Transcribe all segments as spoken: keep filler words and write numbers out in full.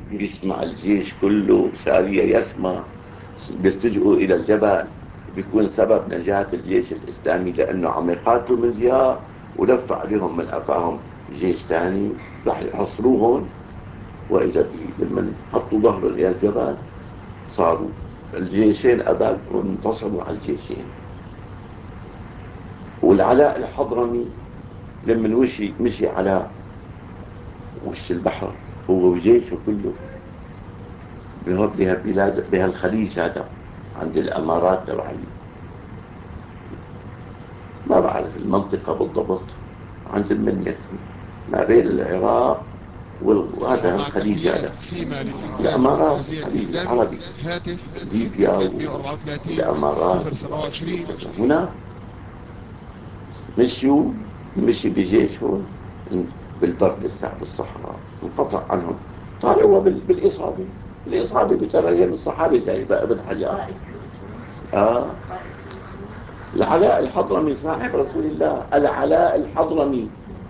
يسمع الجيش كله سارية يسمع، بيستجئوا إلى الجبل، بيكون سبب نجاة الجيش الإسلامي لأنه عم يقاتلوا من جهة ولف عليهم من أفاهم جيش ثاني راح يحصروهم. وإذا لما حطوا ظهر إلى الجبل صاروا الجيشين أبد وانتصروا على الجيشين. والعلاء الحضرمي لما مشي مشي على وش البحر هو وجيشه كله بها بلاد بها الخليج هذا عند الأمارات تبع ما بعرف المنطقة بالضبط، عند المنيا ما بين العراق وهذا ومع الخليج تحيات هذا سيما للإنتاج الأمارات والتوزيع الخليج الإسلامي. العربي، هاتف ليبيا ستة مئة وأربعة وثلاثين والأمارات صفر سبعة وعشرين. هنا مشيوا. مشي بجيشهم بالبر لسه بالصحراء انقطع عنهم. طالع هو بالإصابة. الإصابة بترجم الصحابي زي ابن حجر. آه العلاء الحضرمي صاحب رسول الله، العلاء الحضرمي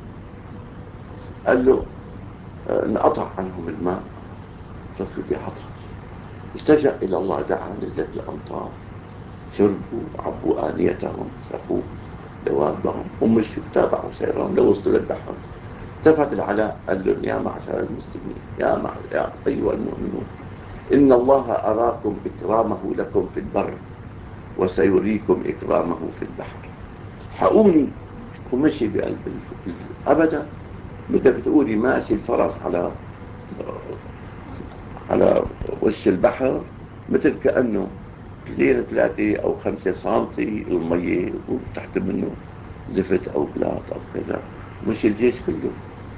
قال له انقطع عنهم الماء صفوا بحضرة، التجأ إلى الله دعا نزلت الأمطار، شربوا عبوا آنيتهم سقوا دوابهم ومشوا تابعوا سيرهم لوصلوا للبحر. التفت العلاء قال لهم يا معشر المسلمين يا, مع... يا أيها المؤمنون إن الله أراكم إكرامه لكم في البر وسيريكم إكرامه في البحر. حقوني ومشي بقلب أبدا. بدك تقولي ماشي الفرس على على وش البحر مثل كأنه اثنين ثلاثة أو خمسة سنتي المية وتحت منه زفت أو بلاط أو كذا. مش الجيش كله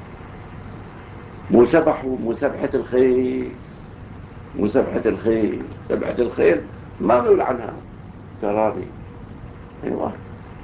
مو سبحوا مو سبحة الخيل مو سبحة الخيل سبحة الخيل ما نقول عنها كرامي. أيوة.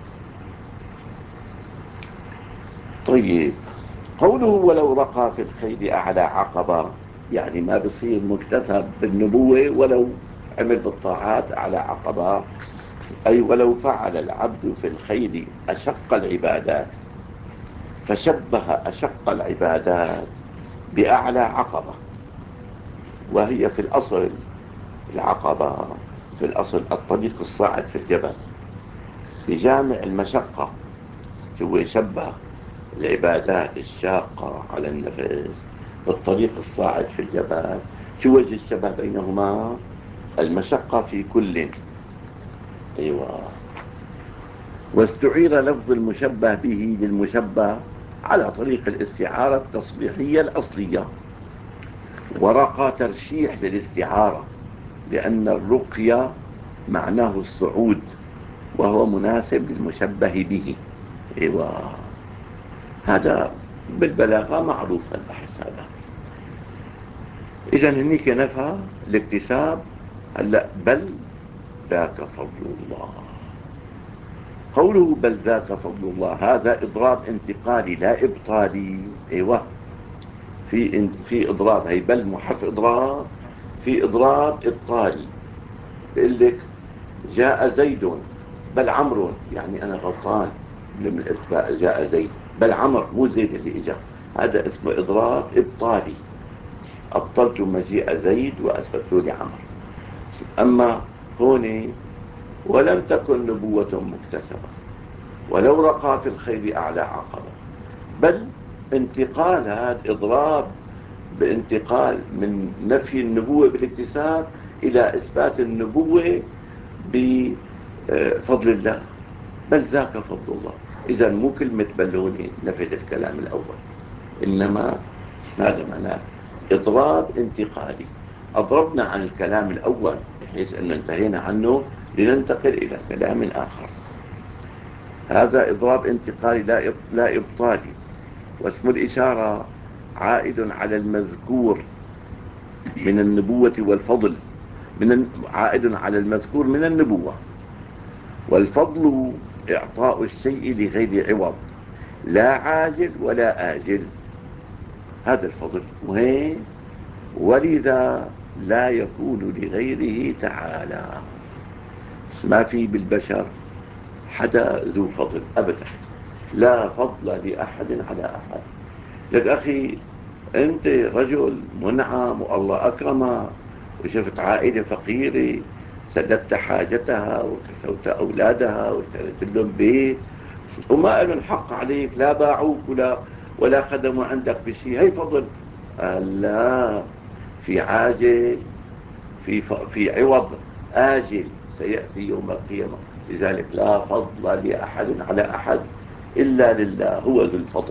طيب قوله ولو رقى في الخيل أعلى عقبة، يعني ما بصير مكتسب بالنبوة ولو عمل بالطاعات أعلى عقبة، أي ولو فعل العبد في الخير أشق العبادات، فشبه أشق العبادات بأعلى عقبة، وهي في الأصل العقبة في الأصل الطريق الصاعد في الجبل بجامع المشقة. هو شبه العبادات الشاقة على النفس بالطريق الصاعد في الجبل. شو وجه الشبه بينهما؟ المشقة في كل. أيوة. واستعير لفظ المشبه به للمشبه على طريق الاستعارة التصريحية الأصلية، ورقى ترشيح للاستعارة لأن الرقية معناه الصعود وهو مناسب للمشبه به. أيوة. هذا بالبلاغة معروف البحث هذا. إذن هنيك نفى الاكتساب. هلأ بل ذاك فضل الله. قوله بل ذاك فضل الله هذا إضراب انتقالي لا إبطالي. أيوة. في في إضراب، هي بل محرف إضراب، في إضراب إبطالي. بيقول لك جاء زيد بل عمرو، يعني أنا غلطان لما قلت جاء زيد بل عمر مو زيد اللي إجا. هذا اسمه إضراب إبطالي. أبطلت مجيء زيد وأثبت لي عمر. أما هون ولم تكن نبوة مكتسبة ولو رقى في الخير أعلى عقبة، بل انتقال هذا إضراب بانتقال من نفي النبوة بالاكتساب إلى إثبات النبوة بفضل الله. بل ذاك فضل الله. إذا مو كلمة بل هون نفت الكلام الأول، إنما هذا معناه إضراب انتقالي. أضربنا عن الكلام الأول بحيث أن انتهينا عنه لننتقل إلى كلام آخر. هذا إضراب انتقالي لا إبطالي. واسم الإشارة عائد على المذكور من النبوة والفضل، من عائد على المذكور من النبوة. والفضل إعطاء الشيء لغير عوض لا عاجل ولا آجل. هذا الفضل وهي ولذا لا يكون لغيره تعالى. ما في بالبشر حدا ذو فضل أبدا، لا فضل لأحد على أحد. لك أخي أنت رجل منعم والله أكرمك، وشفت عائلة فقيرة سددت حاجتها وكسوت أولادها واشتريت لهم بيت، وما لهم حق عليك، لا باعوك ولا ولا خدموا عندك بشيء، هي فضل. قال لا، في عاجل، في في عوض آجل سيأتي يوم القيامة. لذلك لا فضل لأحد على أحد إلا لله، هو ذو الفضل،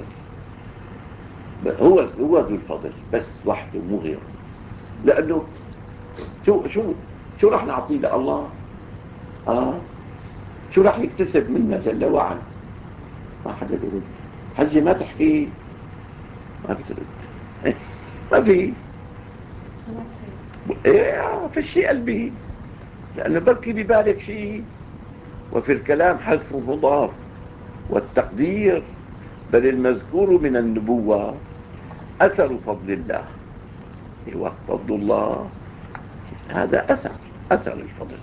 هو هو ذو الفضل بس وحده مو غيره. لأنه شو شو شو راح نعطيه لله؟ آه شو راح يكتسب منا جل وعلا؟ ما حدا بيرد. حجي ما تحكي، ما بترد. ما في إيه، في شيء قلبي، لأنه بركي ببالك شيء، وفي الكلام حذف مضاف والتقدير. بل المذكور من النبوة أثر فضل الله. أيوة، فضل الله هذا أثر أثر الفضل.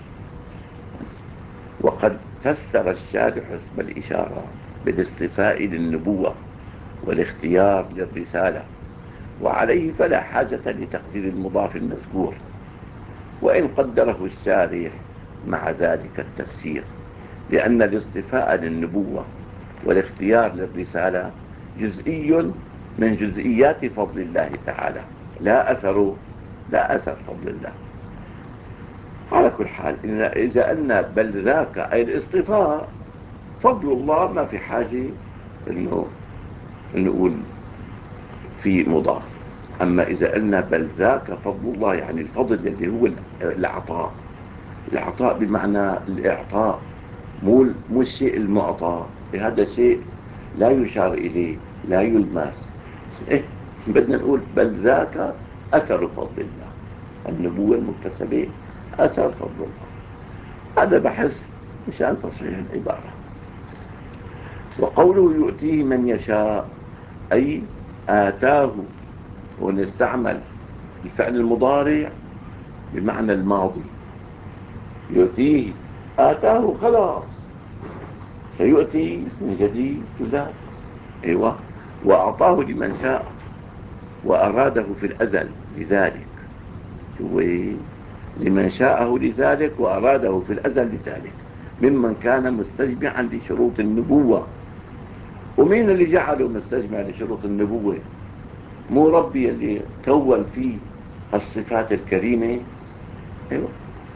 وقد فسر الشارح اسم الإشارة بالاصطفاء للنبوة والاختيار للرسالة، وعليه فلا حاجة لتقدير المضاف المذكور، وإن قدره الشارح مع ذلك التفسير، لأن الاصطفاء للنبوة والاختيار للرسالة جزئي من جزئيات فضل الله تعالى، لا أثر لا أثر فضل الله. على كل حال، إن إذا أن بل ذاك أي الاصطفاء فضل الله، ما في حاجة إنه نقول في مضاف. أما إذا قلنا بل ذاك فضل الله، يعني الفضل اللي هو العطاء، العطاء بمعنى الإعطاء، مو مو الشيء المعطى، هذا شيء لا يشار إليه، لا يلمس. إيه، بدنا نقول بل ذاك أثر فضل الله، النبوة المكتسبة أثر فضل الله. هذا بحث مشان تصحيح العبارة. وقوله يؤتيه من يشاء أي آتاه، ونستعمل الفعل المضارع بمعنى الماضي. يؤتيه، آتاه خلاص، سيؤتي من جديد لا. أيوة، وأعطاه لمن شاء وأراده في الأزل لذلك، هو لمن شاءه لذلك وأراده في الأزل لذلك، ممن كان مستجمعا لشروط النبوة. ومين اللي جعله مستجمع لشروط النبوة؟ مو ربي اللي كون فيه الصفات الكريمة؟ أيوة.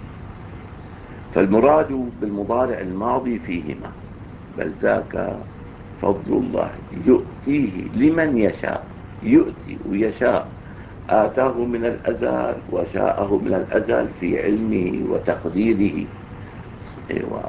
فالمراد بالمضارع الماضي فيهما بل ذاك فضل الله يؤتيه لمن يشاء، يؤتي ويشاء، آتاه من الأزل وشاءه من الأزل في علمه وتقديره. أيوة.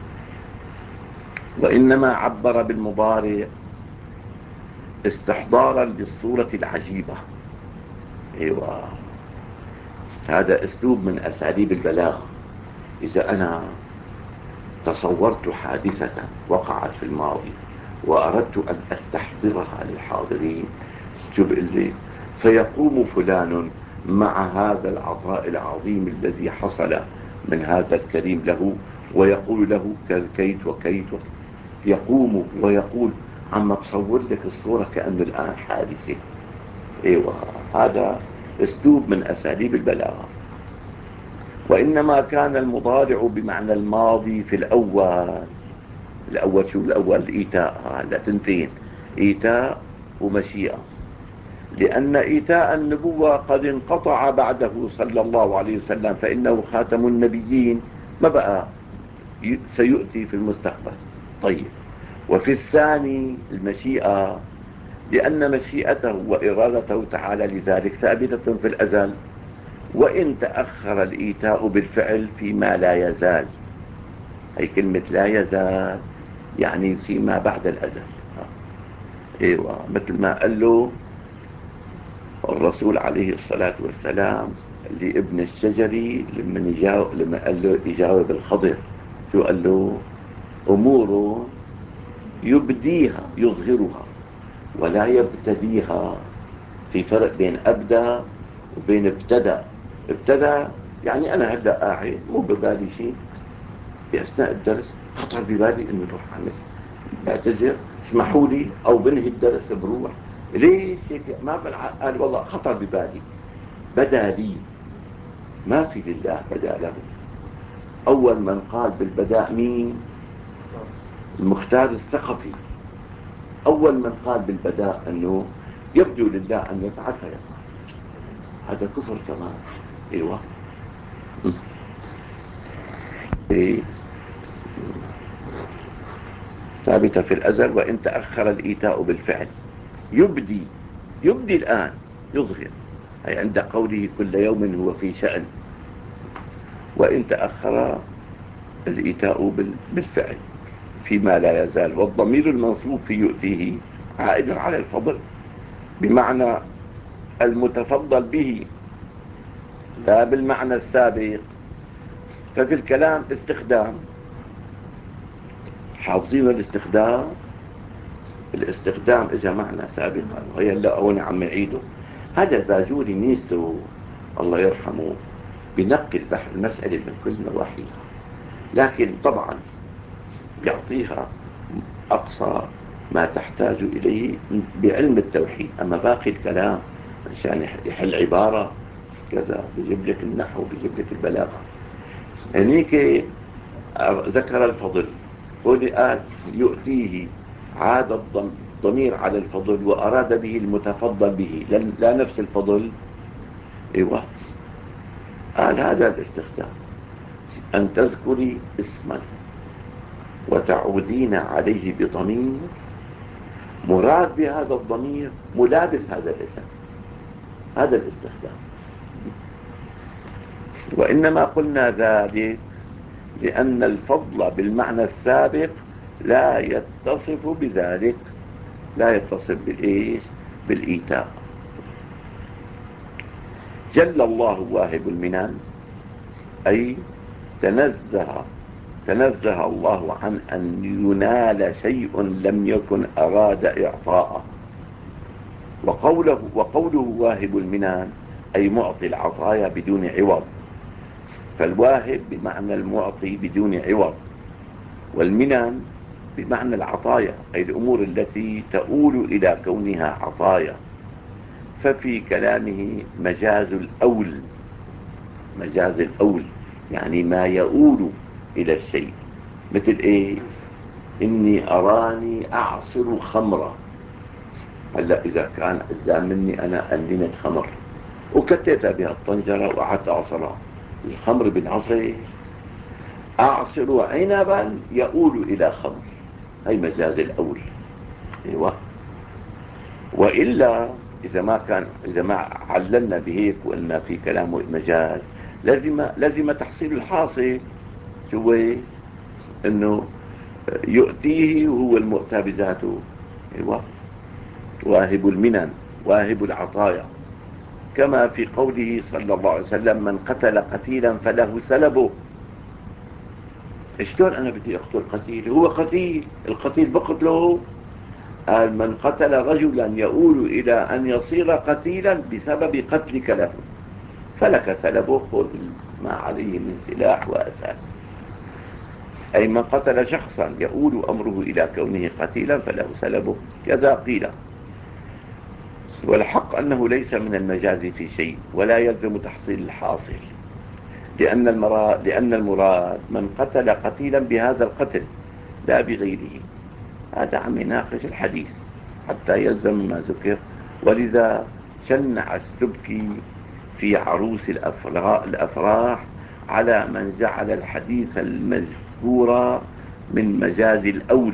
وإنما عبر بالمضارع استحضارا للصورة العجيبة. أيوة، هذا أسلوب من أساليب البلاغة. إذا أنا تصورت حادثة وقعت في الماضي وأردت أن أستحضرها للحاضرين، شو بقول لي؟ فيقوم فلان مع هذا العطاء العظيم الذي حصل من هذا الكريم له، ويقول له كيت وكيت، يقوم ويقول عم بصور لك الصورة كأنه الآن حادثة. ايوه، هذا اسلوب من اساليب البلاغه. وانما كان المضارع بمعنى الماضي في الاول. الاول شو الاول؟ الايتاء. هلا تنتين، ايتاء ومشيئه، لان ايتاء النبوه قد انقطع بعده صلى الله عليه وسلم، فانه خاتم النبيين، ما بقى، سيؤتي في المستقبل. طيب، وفي الثاني المشيئه، لأن مشيئته وإرادته تعالى لذلك ثابتة في الأزل، وإن تأخر الإيتاء بالفعل فيما لا يزال. هي كلمة لا يزال يعني فيما بعد الأزل. إيوه، مثل ما قال له الرسول عليه الصلاة والسلام لابن الشجري لما يجاوب، لما قال له يجاوب الخضر، شو قال له؟ أمور يبديها يظهرها ولا يبتديها. في فرق بين أبدى وبين ابتدى. ابتدى يعني أنا هلأ قاعد مو ببالي شيء، بأثناء الدرس خطر ببالي إنه بروح أعمل، بعتذر، اسمحوا لي، أو بنهي الدرس بروح، ليش هيك ما بالع... قال والله خطر ببالي، بدا لي، ما في لله بدا له. أول من قال بالبداء مين؟ المختار الثقفي. أول من قال بالبداء أنه يبدو لله أن يفعل فيفعل. هذا كفر كمان. أيوة. إيه؟ ثابتة في الأزل، وإن تأخر الإيتاء بالفعل يبدي، يبدي الآن، يظهر، أي عند قوله كل يوم هو في شأن. وإن تأخر الإيتاء بالفعل فيما لا يزال. والضمير المنصوب في يؤتيه عائد على الفضل بمعنى المتفضل به، لا بالمعنى السابق. ففي الكلام استخدام، حافظين الاستخدام. الاستخدام اجى معنى سابقا، وهي لا هون عم نعيده. هذا الباجوري ميزته الله يرحمه بنقي البحر المسألة من كل نواحيها، لكن طبعا يعطيها أقصى ما تحتاج إليه بعلم التوحيد. أما باقي الكلام عشان يحل عبارة كذا بيجيب لك النحو، بيجيب لك البلاغة. هنيك ذكر الفضل، هون قال يؤتيه، عاد الضمير على الفضل وأراد به المتفضل به، لا نفس الفضل. ايوه. قال هذا الاستخدام، أن تذكري اسما وتعودين عليه بضمير مراد بهذا الضمير ملابس هذا الاسم، هذا الاستخدام. وإنما قلنا ذلك لأن الفضل بالمعنى السابق لا يتصف بذلك، لا يتصف بالإيش؟ بالإيتاء. جل الله واهب المنن، أي تنزه تنزه الله عن أن ينال شيء لم يكن أراد إعطاءه. وقوله, وقوله واهب المنن أي معطي العطايا بدون عوض، فالواهب بمعنى المعطي بدون عوض، والمنن بمعنى العطايا، أي الأمور التي تؤول إلى كونها عطايا. ففي كلامه مجاز الأول، مجاز الأول يعني ما يؤول إلى الشيء. مثل إيه؟ إني أراني أعصر خمرة. هلأ إذا كان قدام مني أنا أنينة خمر وكتيتها بها الطنجرة وقعدت أعصرها، الخمر بنعصر. أعصر عنبا يؤول إلى خمر، هي مجاز الأول. أيوة. وإلا إذا ما كان، إذا ما عللنا بهيك وقلنا في كلامه مجاز، لازم لازم تحصيل الحاصل. شو هو؟ إنه يؤتيه وهو المؤتى بذاته. أيوة. واهب المنن، واهب العطايا، كما في قوله صلى الله عليه وسلم من قتل قتيلا فله سلبه. شلون أنا بدي أقتل قتيل؟ هو قتيل، القتيل بقتله. قال من قتل رجلا يؤول إلى أن يصير قتيلا بسبب قتلك له فلك سلبه، خذ ما عليه من سلاح وأساس. أي من قتل شخصا يؤول أمره إلى كونه قتيلا فله سلبه، كذا قيل. والحق أنه ليس من المجاز في شيء، ولا يلزم تحصيل الحاصل، لأن المراد, لأن المراد من قتل قتيلا بهذا القتل لا بغيره. هذا عم يناقش الحديث حتى يلزم ما ذكر. ولذا شنع السبكي في عروس الأفراح على من جعل الحديث المذكور من مجاز الأول.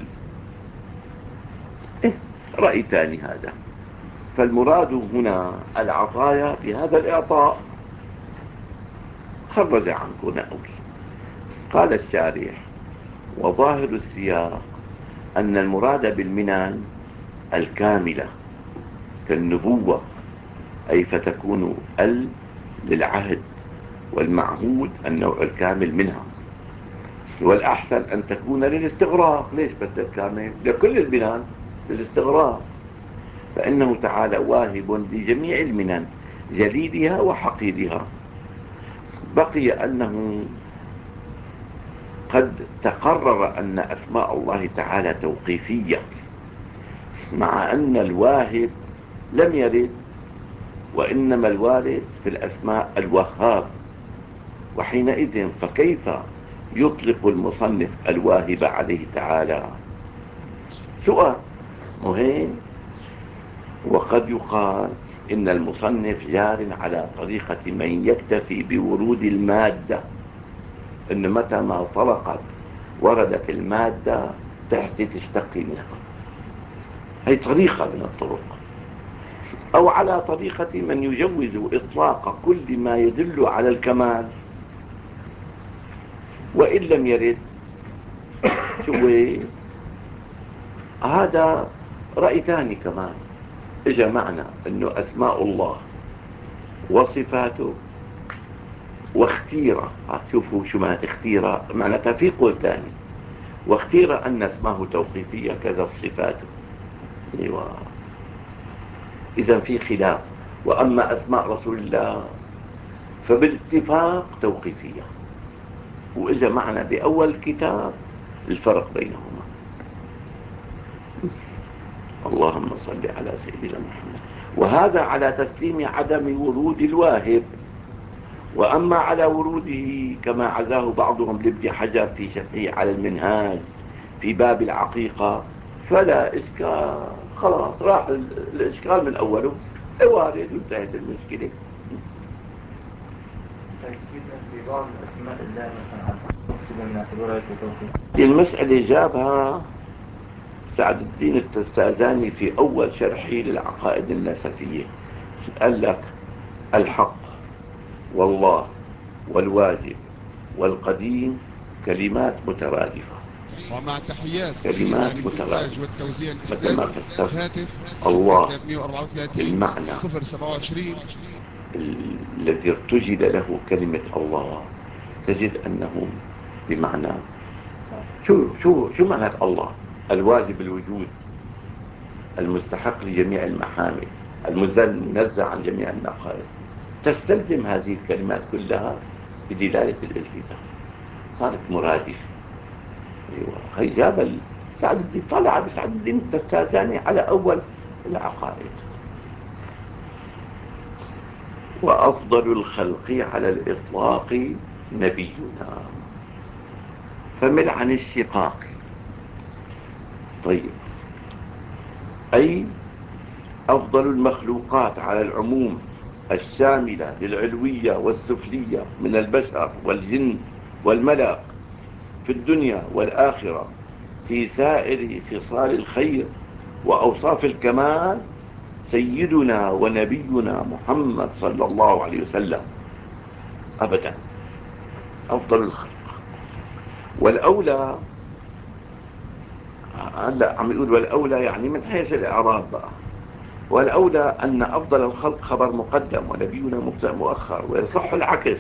إيه؟ رأي ثاني هذا. فالمراد هنا العطايا بهذا الإعطاء. خرج عنكم أول. قال الشارح وظاهر السياق أن المراد بالمنن الكاملة كالنبوة، أي فتكون ال للعهد والمعهود النوع الكامل منها. والأحسن أن تكون للاستغراق. ليش بس الكامل؟ لكل المنن للاستغراق، فإنه تعالى واهب لجميع المنن جليلها وحقيرها. بقي أنه قد تقرر أن أسماء الله تعالى توقيفية، مع أن الواهب لم يرد، وإنما الوارد في الأسماء الوهاب. وحينئذ فكيف يطلق المصنف الواهب عليه تعالى؟ سؤال مهم. وقد يقال إن المصنف جار على طريقة من يكتفي بورود المادة، إن متى ما طلقت وردت المادة تحتي تشتقي منها. هي طريقة من الطرق. أو على طريقة من يجوز إطلاق كل ما يدل على الكمال وإن لم يرد. شو هذا رأي ثاني كمان إجا معنا، إنه أسماء الله وصفاته واختيرة. شوفوا شو معنى اختيرة، معناتها في قول ثاني، واختيرة أن اسمه توقيفية كذا صفاته. أيوة. إذا في خلاف. وأما أسماء رسول الله فبالاتفاق توقيفية، وإجا معنا بأول كتاب الفرق بينهما. اللهم صل على سيدنا محمد. وهذا على تسليم عدم ورود الواهب. وأما على وروده كما عزاه بعضهم لابن حجر في شرحه على المنهاج في باب العقيقة فلا إشكال، خلاص راح الإشكال من أوله، وارد وانتهت المشكلة. في بعض الأسماء الله مثلا تقصد نعتبرها كتوقيف. المسألة جابها سعد الدين التستازاني في أول شرحه للعقائد النسفية. قال لك الحق والله والواجب والقديم كلمات مترادفة. ومع تحيات كلمات سيما للإنتاج مترادفة. والتوزيع مثل ما الإسلامي. فسرت هاتف الله ثلاثمئة وأربعة وثلاثين بالمعنى صفر سبعة وعشرين. الذي ارتجل له كلمة الله، تجد أنه بمعنى شو شو شو معنى الله؟ الواجب الوجود، المستحق لجميع المحامد، المنزه عن جميع النقائص. تستلزم هذه الكلمات كلها بدلالة الالتزام، صارت مرادفة. أيوة. هي جاب سعد الدين، طلع بسعد الدين التستازاني على أول العقائد. وأفضل الخلق على الإطلاق نبينا. فمل عن الشقاق. طيب، أي أفضل المخلوقات على العموم الشاملة للعلوية والسفلية من البشر والجن والملك في الدنيا والآخرة في سائر خصال الخير وأوصاف الكمال سيدنا ونبينا محمد صلى الله عليه وسلم أبدا أفضل الخلق. والأولى، هلا عم يقول والأولى يعني من حيث الإعراب بقى، والأولى أن أفضل الخلق خبر مقدم ونبينا مبتدأ مؤخر، ويصح العكس.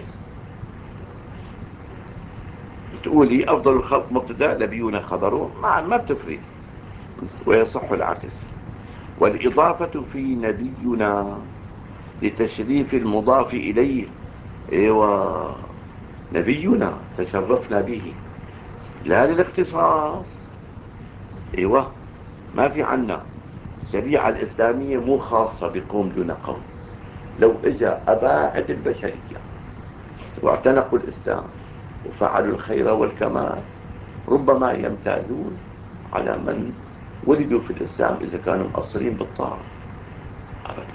تقولي أفضل الخلق مبتدأ نبينا خبره، ما ما بتفرق، ويصح العكس. والإضافة في نبينا لتشريف المضاف إليه. ايوه، نبينا تشرفنا به، لا للاختصاص. ايوه، ما في عنا الشريعة الإسلامية مو خاصة بقوم دون قوم. لو اجى أباعد البشرية واعتنقوا الإسلام وفعلوا الخير والكمال ربما يمتازون على من ولدوا في الإسلام إذا كانوا مقصرين بالطاعة. أبدا.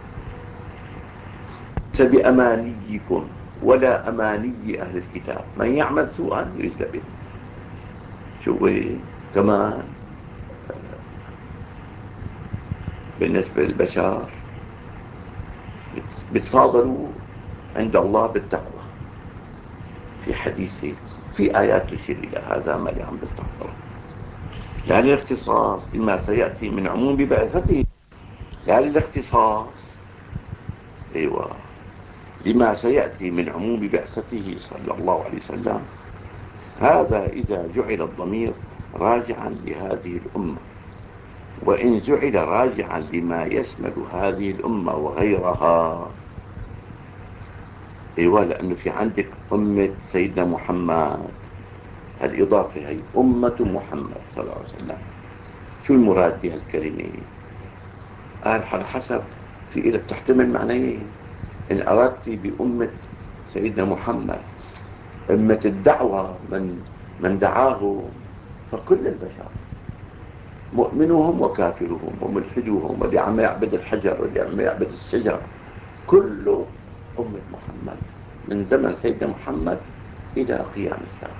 ليس بأمانيكم ولا أماني أهل الكتاب، من يعمل سوءا يجزى به. شو كمان بالنسبة للبشر بتفاضلوا عند الله بالتقوى في حديثه، في آيات تشير إلى هذا ما اللي عم بستحضره. لا للاختصاص لما سيأتي من عموم بعثته، لا للاختصاص. أيوة، لما سيأتي من عموم بعثته صلى الله عليه وسلم. هذا إذا جعل الضمير راجعا لهذه الأمة، وإن جعل راجعا لما يشمل هذه الأمة وغيرها. أيوة، لأنه في عندك أمة سيدنا محمد، الإضافة هي أمة محمد صلى الله عليه وسلم. شو المراد بهالكلمة؟ قال على حسب، في إلى بتحتمل معنيين. إن أردت بأمة سيدنا محمد أمة الدعوة، من من دعاه، فكل البشر مؤمنهم وكافرهم وملحدوهم، واللي عم يعبد الحجر واللي عم يعبد الشجر، كله أمة محمد من زمن سيدنا محمد إلى قيام الساعة.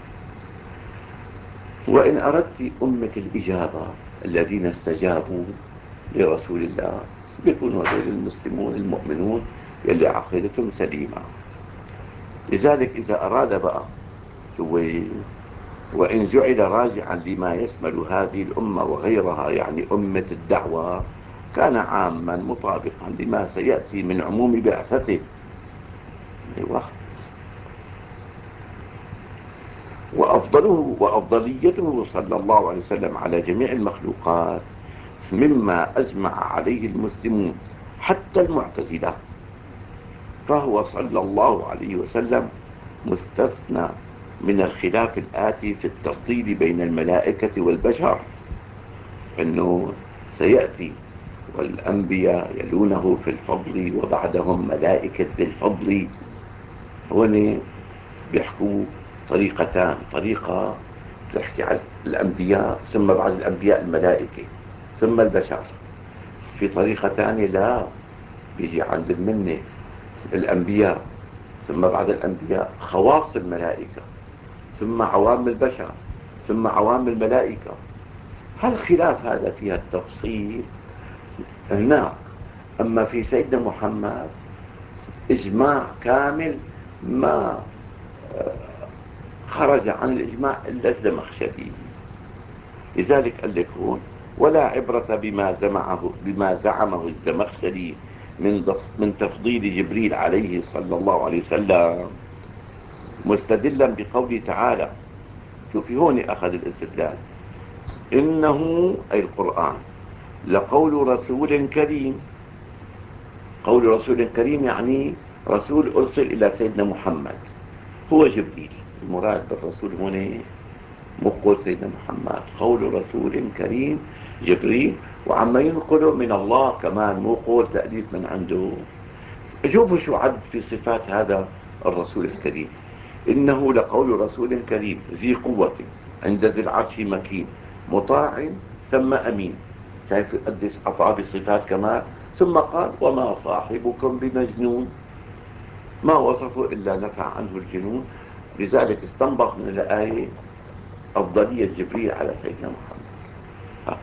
وإن أردت أمة الإجابة الذين استجابوا لرسول الله، بيكونوا هذول المسلمون المؤمنون يلي عقيدتهم سليمة. لذلك إذا أراد بقى وإن جعل راجعا لما يشمل هذه الأمة وغيرها، يعني أمة الدعوة، كان عاما مطابقا لما سيأتي من عموم بعثته. أيوة. وأفضله وأفضليته صلى الله عليه وسلم على جميع المخلوقات مما أجمع عليه المسلمون حتى المعتزلة، فهو صلى الله عليه وسلم مستثنى من الخلاف الآتي في التفضيل بين الملائكة والبشر، أنه سيأتي والأنبياء يلونه في الفضل وبعدهم ملائكة ذي الفضل. هون بيحكوا طريقتان، طريقة تحكي عن الأنبياء ثم بعد الأنبياء الملائكة ثم البشر. في طريقة ثانية لا، بيجي عند المنة الأنبياء ثم بعد الأنبياء خواص الملائكة ثم عوام البشر ثم عوام الملائكة. هل خلاف هذا فيها التفصيل هناك. أما في سيدنا محمد إجماع كامل، ما خرج عن الإجماع إلا الزمخشري. لذلك قال لك هون: ولا عبرة بما زعمه بما زعمه الزمخشري من من تفضيل جبريل عليه صلى الله عليه وسلم، مستدلا بقوله تعالى. شوفي هون أخذ الاستدلال: إنه أي القرآن لقول رسول كريم. قول رسول كريم يعني رسول أرسل إلى سيدنا محمد، هو جبريل. المراد بالرسول هنا مو قول سيدنا محمد، قول رسول كريم جبريل، وعما ينقله من الله كمان، مو قول تأليف من عنده. شوفوا شو عد في صفات هذا الرسول الكريم: إنه لقول رسول كريم ذي قوة عند ذي العرش مكين مطاع ثم أمين. شايف قديش أعطاه بصفات كمان. ثم قال: وما صاحبكم بمجنون. ما وصفه إلا نفع عنه الجنون. لذلك استنبط من الآية أفضلية جبريل على سيدنا محمد،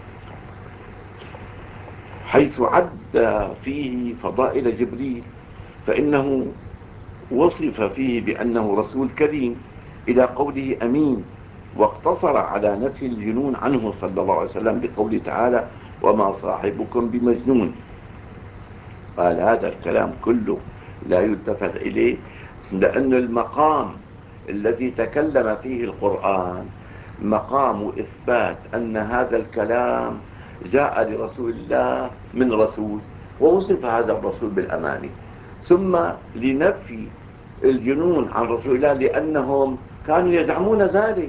حيث عد فيه فضائل جبريل، فإنه وصف فيه بأنه رسول كريم إلى قوله أمين، واقتصر على نفي الجنون عنه صلى الله عليه وسلم بقوله تعالى: وما صاحبكم بمجنون. قال هذا الكلام كله لا يلتفت إليه، لأن المقام الذي تكلم فيه القرآن مقام إثبات أن هذا الكلام جاء لرسول الله من رسول، ووصف هذا الرسول بالأماني، ثم لنفي الجنون عن رسول الله لأنهم كانوا يزعمون ذلك.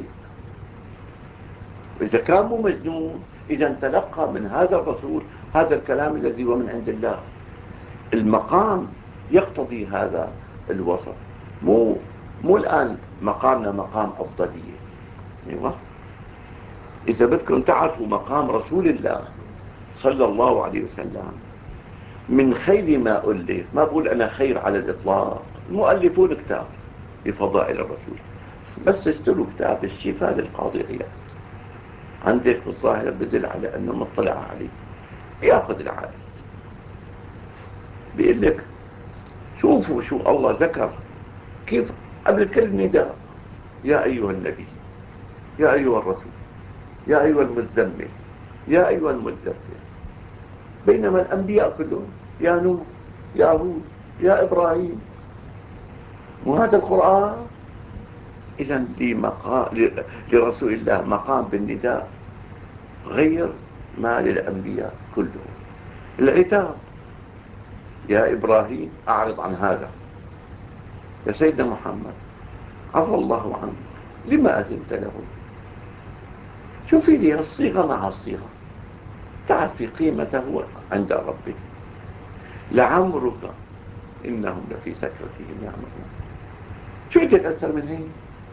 إذا كان مو مجنون، إذا تلقى من هذا الرسول هذا الكلام الذي هو من عند الله. المقام يقتضي هذا الوصف، مو مو الآن مقامنا مقام أفضلية. أيوة. إذا بدكم تعرفوا مقام رسول الله صلى الله عليه وسلم من خير ما ألف، ما بقول أنا خير على الإطلاق، المؤلفون كتاب بفضائل الرسول، بس اشتروا كتاب الشفاء للقاضي عياض، عندك بالظاهر بدل على أنه مطلع عليه. ياخذ العالي بيقول لك: شوفوا شو الله ذكر كيف قبل كل نداء: يا أيها النبي، يا أيها الرسول، يا أيها المزمل، يا أيها المدثر. بينما الأنبياء كلهم يا نوح، يا هود، يا إبراهيم. وهذا القرآن إذن لرسول الله مقام بالنداء غير ما للأنبياء كلهم. العتاب: يا إبراهيم أعرض عن هذا. يا سيدنا محمد عفى الله عنه، لما أذنت له؟ شوفي لي الصيغة مع الصيغة. تعرف قيمته عند ربك. لعمرك إنهم لفي سكرتهم يعمهون. شو بدك أكثر من هيك؟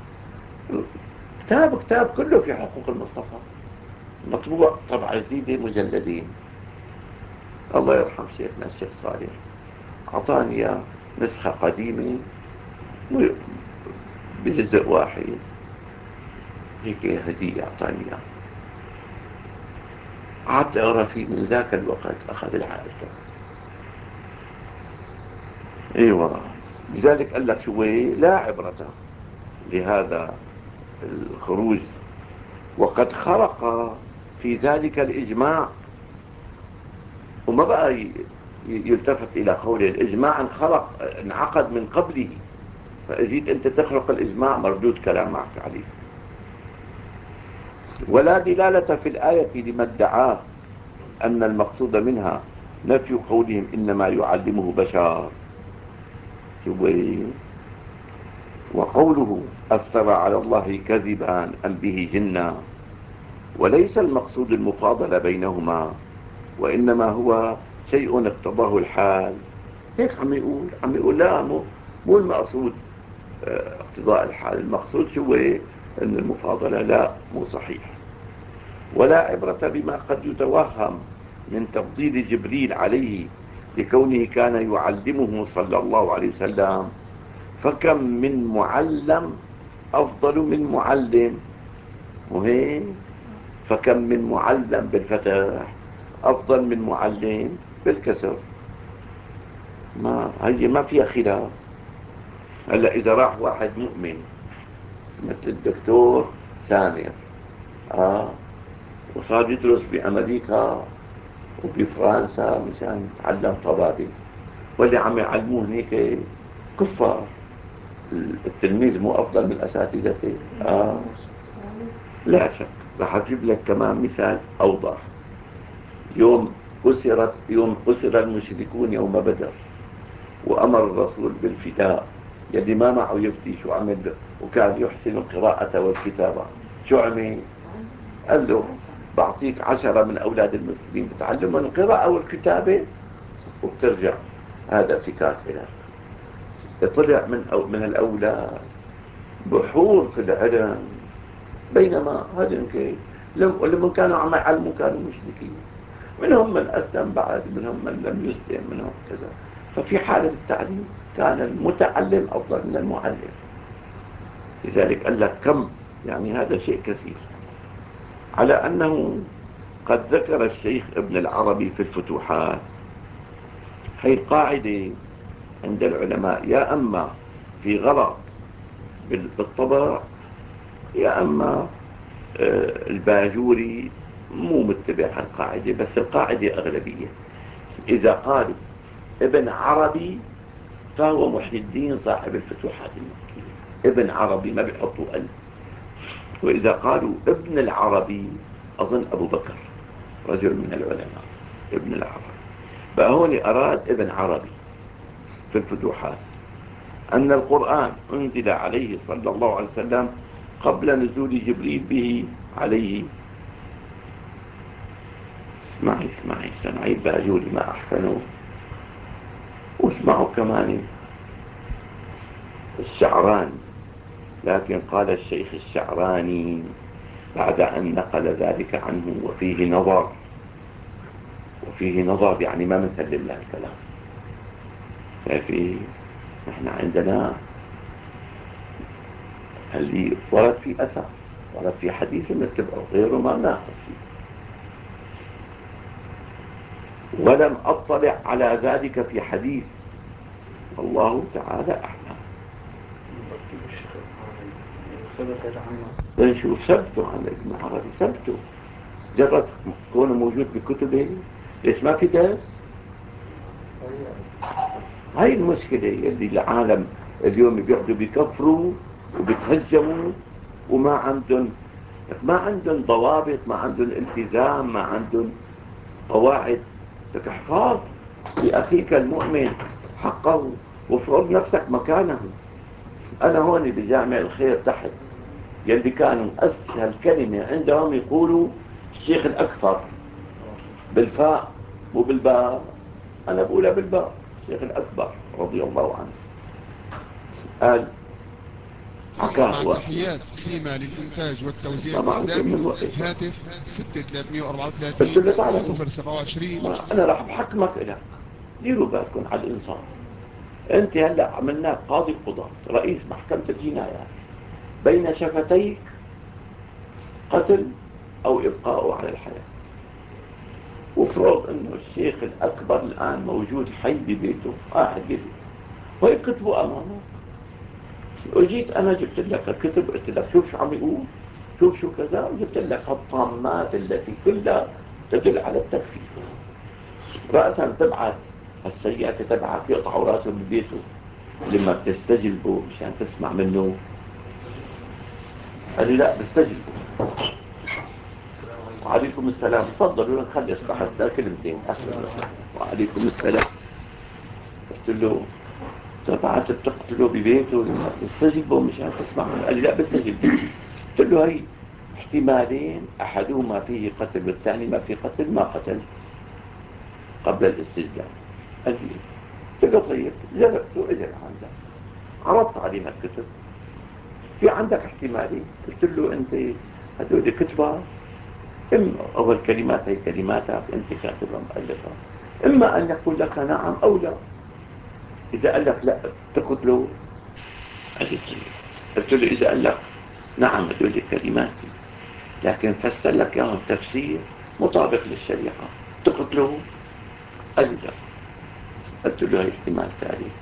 كتاب كتاب كله في حقوق المصطفى، مطبوع طبعة جديدة مجلدين. الله يرحم شيخنا الشيخ صالح أعطاني نسخة قديمة بجزء واحد هيك هدية، أعطاني إياه. قعدت أقرأ فيه من ذاك الوقت أخذ العائلة. ايوه، لذلك قال لك شو لا عبرة لهذا الخروج، وقد خرق في ذلك الإجماع. وما بقى يلتفت إلى قوله الإجماع انخرق، انعقد من قبله، فأجيت أنت تخرق الإجماع، مردود كلامك عليه. ولا دلالة في الآية لما ادعاه أن المقصود منها نفي قولهم إنما يعلمه بشر. وقوله أفترى على الله كذبا أم به جنة، وليس المقصود المفاضلة بينهما، وإنما هو شيء اقتضاه الحال. هيك عم يقول عم يقول لا، مو, مو المقصود اقتضاء الحال، المقصود شو أن المفاضلة لا، مو صحيح. ولا عبرة بما قد يتوهم من تفضيل جبريل عليه لكونه كان يعلمه صلى الله عليه وسلم، فكم من معلم أفضل من معلم. وهين فكم من معلم بالفتح أفضل من معلم بالكسر. ما هي ما فيها خلاف. هلا إذا راح واحد مؤمن مثل الدكتور سامر آه وصار يدرس بأمريكا وبفرنسا مشان يتعلم طبابة، واللي عم يعلموه هيك كفار، التلميذ مو أفضل من أساتذته؟ آه لا شك. رح أجيب لك كمان مثال أوضح. يوم أسرت يوم أسر المشركون يوم بدر، وأمر الرسول بالفداء، يلي ما معه يفتي شو عمل، وكان يحسن القراءة والكتابة، شو عمل؟ قال له بعطيك عشرة من أولاد المسلمين بتعلمهم القراءة والكتابة وبترجع هذا فكاك إلى. طلع من أو من الأولاد بحور في العلم، بينما هذين لما كانوا عم يعلموا كانوا مشركين، منهم من أسلم بعد، منهم من لم يسلم، منهم كذا. ففي حالة التعليم كان المتعلم أفضل من المعلم. لذلك قال لك كم، يعني هذا شيء كثير. على أنه قد ذكر الشيخ ابن العربي في الفتوحات، هي القاعدة عند العلماء يا أما في غلط بالطبع، يا أما الباجوري مو متبع هالقاعدة، بس القاعدة أغلبية. إذا قالوا ابن عربي فهو محي الدين صاحب الفتوحات المكية، ابن عربي ما بيحطوا ألف. وإذا قالوا ابن العربي أظن أبو بكر رجل من العلماء ابن العربي، فهون أراد ابن عربي في الفتوحات أن القرآن أنزل عليه صلى الله عليه وسلم قبل نزول جبريل به عليه. اسمعي اسمعي سمعي باجولي ما أحسنوا، واسمعوا كمان الشعراني. لكن قال الشيخ الشعراني بعد أن نقل ذلك عنه وفيه نظر، وفيه نظر يعني ما منسلم له الكلام. ففي نحن عندنا اللي ورد في أثر، ورد في حديث نتبعه، غيره ما ناخذ فيه. ولم أطلع على ذلك في حديث، والله تعالى أعلم. شو ثبته عن ابن عربي؟ ثبته جرد كونه موجود بكتبه. ليش ما في درس؟ هاي المشكلة اللي العالم اليوم بيقعدوا بيكفروا وبيتهجموا وما عندهم ما عندهم ضوابط، ما عندهم التزام، ما عندهم قواعد. لك احفظ لأخيك المؤمن حقه وافرض نفسك مكانه. أنا هون بجامع الخير تحت، يلي كانوا أسهل كلمة عندهم يقولوا الشيخ الأكثر، بالفاء مو بالباء. أنا بقولها بالباء. الشيخ الأكبر رضي الله عنه قال ومع حكاه تحيات سيما للإنتاج والتوزيع طبعا كل الإسلامي. من وقت. هاتف ستة ثلاثمئة وأربعة قلت وثلاثين له تعال هون، صفر سبعة وعشرين. ما أنا راح بحكمك إلك. ديروا بالكم على الإنصاف. أنت هلأ عملناك قاضي القضاة رئيس محكمة الجنايات، بين شفتيك قتل أو إبقاءه على الحياة، وفرض أنه الشيخ الأكبر الآن موجود حي ببيته قاعد ببيته وهي كتبه أمامه. وجيت أنا جبت لك الكتب قلت لك شوف شو عم يقول، شوف شو كذا، وجبت لك الطامات التي كلها تدل على التكفير. رأسا تبعت السيئة تبعك يقطعوا راسه ببيته لما بتستجلبه مشان تسمع منه. قال لي لا بستجلبه. وعليكم السلام، تفضلوا نخلص بحث ده كلمتين. وعليكم السلام. قلت له تبعت بتقتله ببيته لما بتستجلبه مشان تسمع منه. قال لي لا بستجلبه. قلت له هي احتمالين، احدهما فيه قتل والثاني ما فيه قتل، ما قتل قبل الاستجلاب. قال لي قلت له طيب جربته اجل عندك، عرضت عليه الكتب، في عندك احتمالين. قلت له انت هدول كتبة، اما اول كلمات هي كلماتك انت كاتبها مؤلفها، اما ان يقول لك نعم او لا. اذا قال لك لا تقتله. قال لي طيب. قلت له اذا قال لك نعم هدول كلماتي لكن فسر لك اياهم تفسير مطابق للشريعة تقتله. قال لي لا. قلت له هي احتمال ثالث.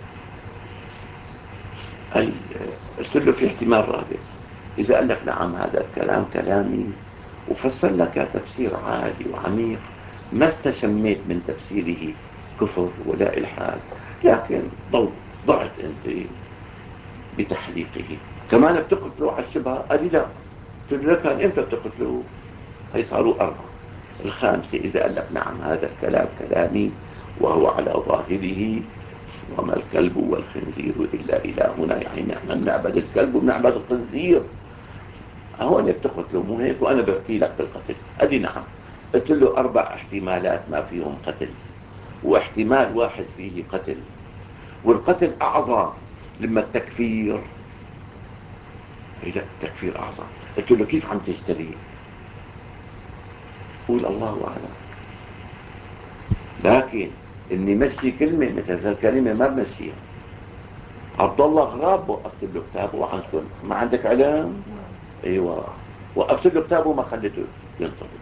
قال قلت له في احتمال رابع، إذا قال لك نعم هذا الكلام كلامي وفسر لك تفسير عادي وعميق ما استشميت من تفسيره كفر ولا إلحاد، لكن ضو ضعت أنت بتحليقه كمان بتقتلوا على الشبهة. قال لي لا. قلت له كان إمتى بتقتلوا؟ هي صاروا أربعة. الخامسة إذا قال لك نعم هذا الكلام كلامي وهو على ظاهره وما الكلب والخنزير إلا إلهنا، يعني نحن بنعبد الكلب وبنعبد الخنزير، هون بتقتلوا مو هيك وأنا بفتي لك بالقتل. أدي نعم. قلت له أربع احتمالات ما فيهم قتل، واحتمال واحد فيه قتل، والقتل أعظم لما التكفير. لا التكفير أعظم. قلت له كيف عم تجتري؟ قول الله أعلم، لكن إني مشي كلمة مثل الكلمة ما بمشيها. عبد الله غراب وقفت له كتابه وعنكم ما عندك علم. ايوه وقفت له كتابه وما خليته ينطبق.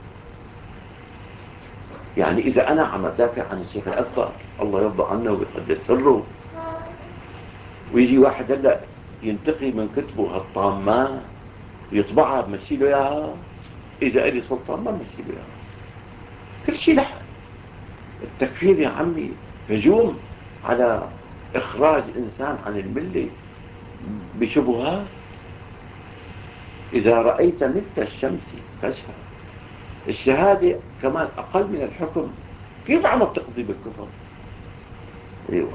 يعني اذا انا عم ادافع عن الشيخ الاكبر الله يرضى عنه ويقدس سره، ويجي واحد هلا ينتقي من كتبه هالطامات يطبعها بمشي له اياها، اذا الي سلطان ما بمشي له اياها. كل شيء لحق. التكفير يا عمي هجوم على اخراج انسان عن المله بشبهات. إذا رأيت مثل الشمس فاشهد. الشهادة كمان أقل من الحكم. كيف عم تقضي بالكفر؟ أيوة.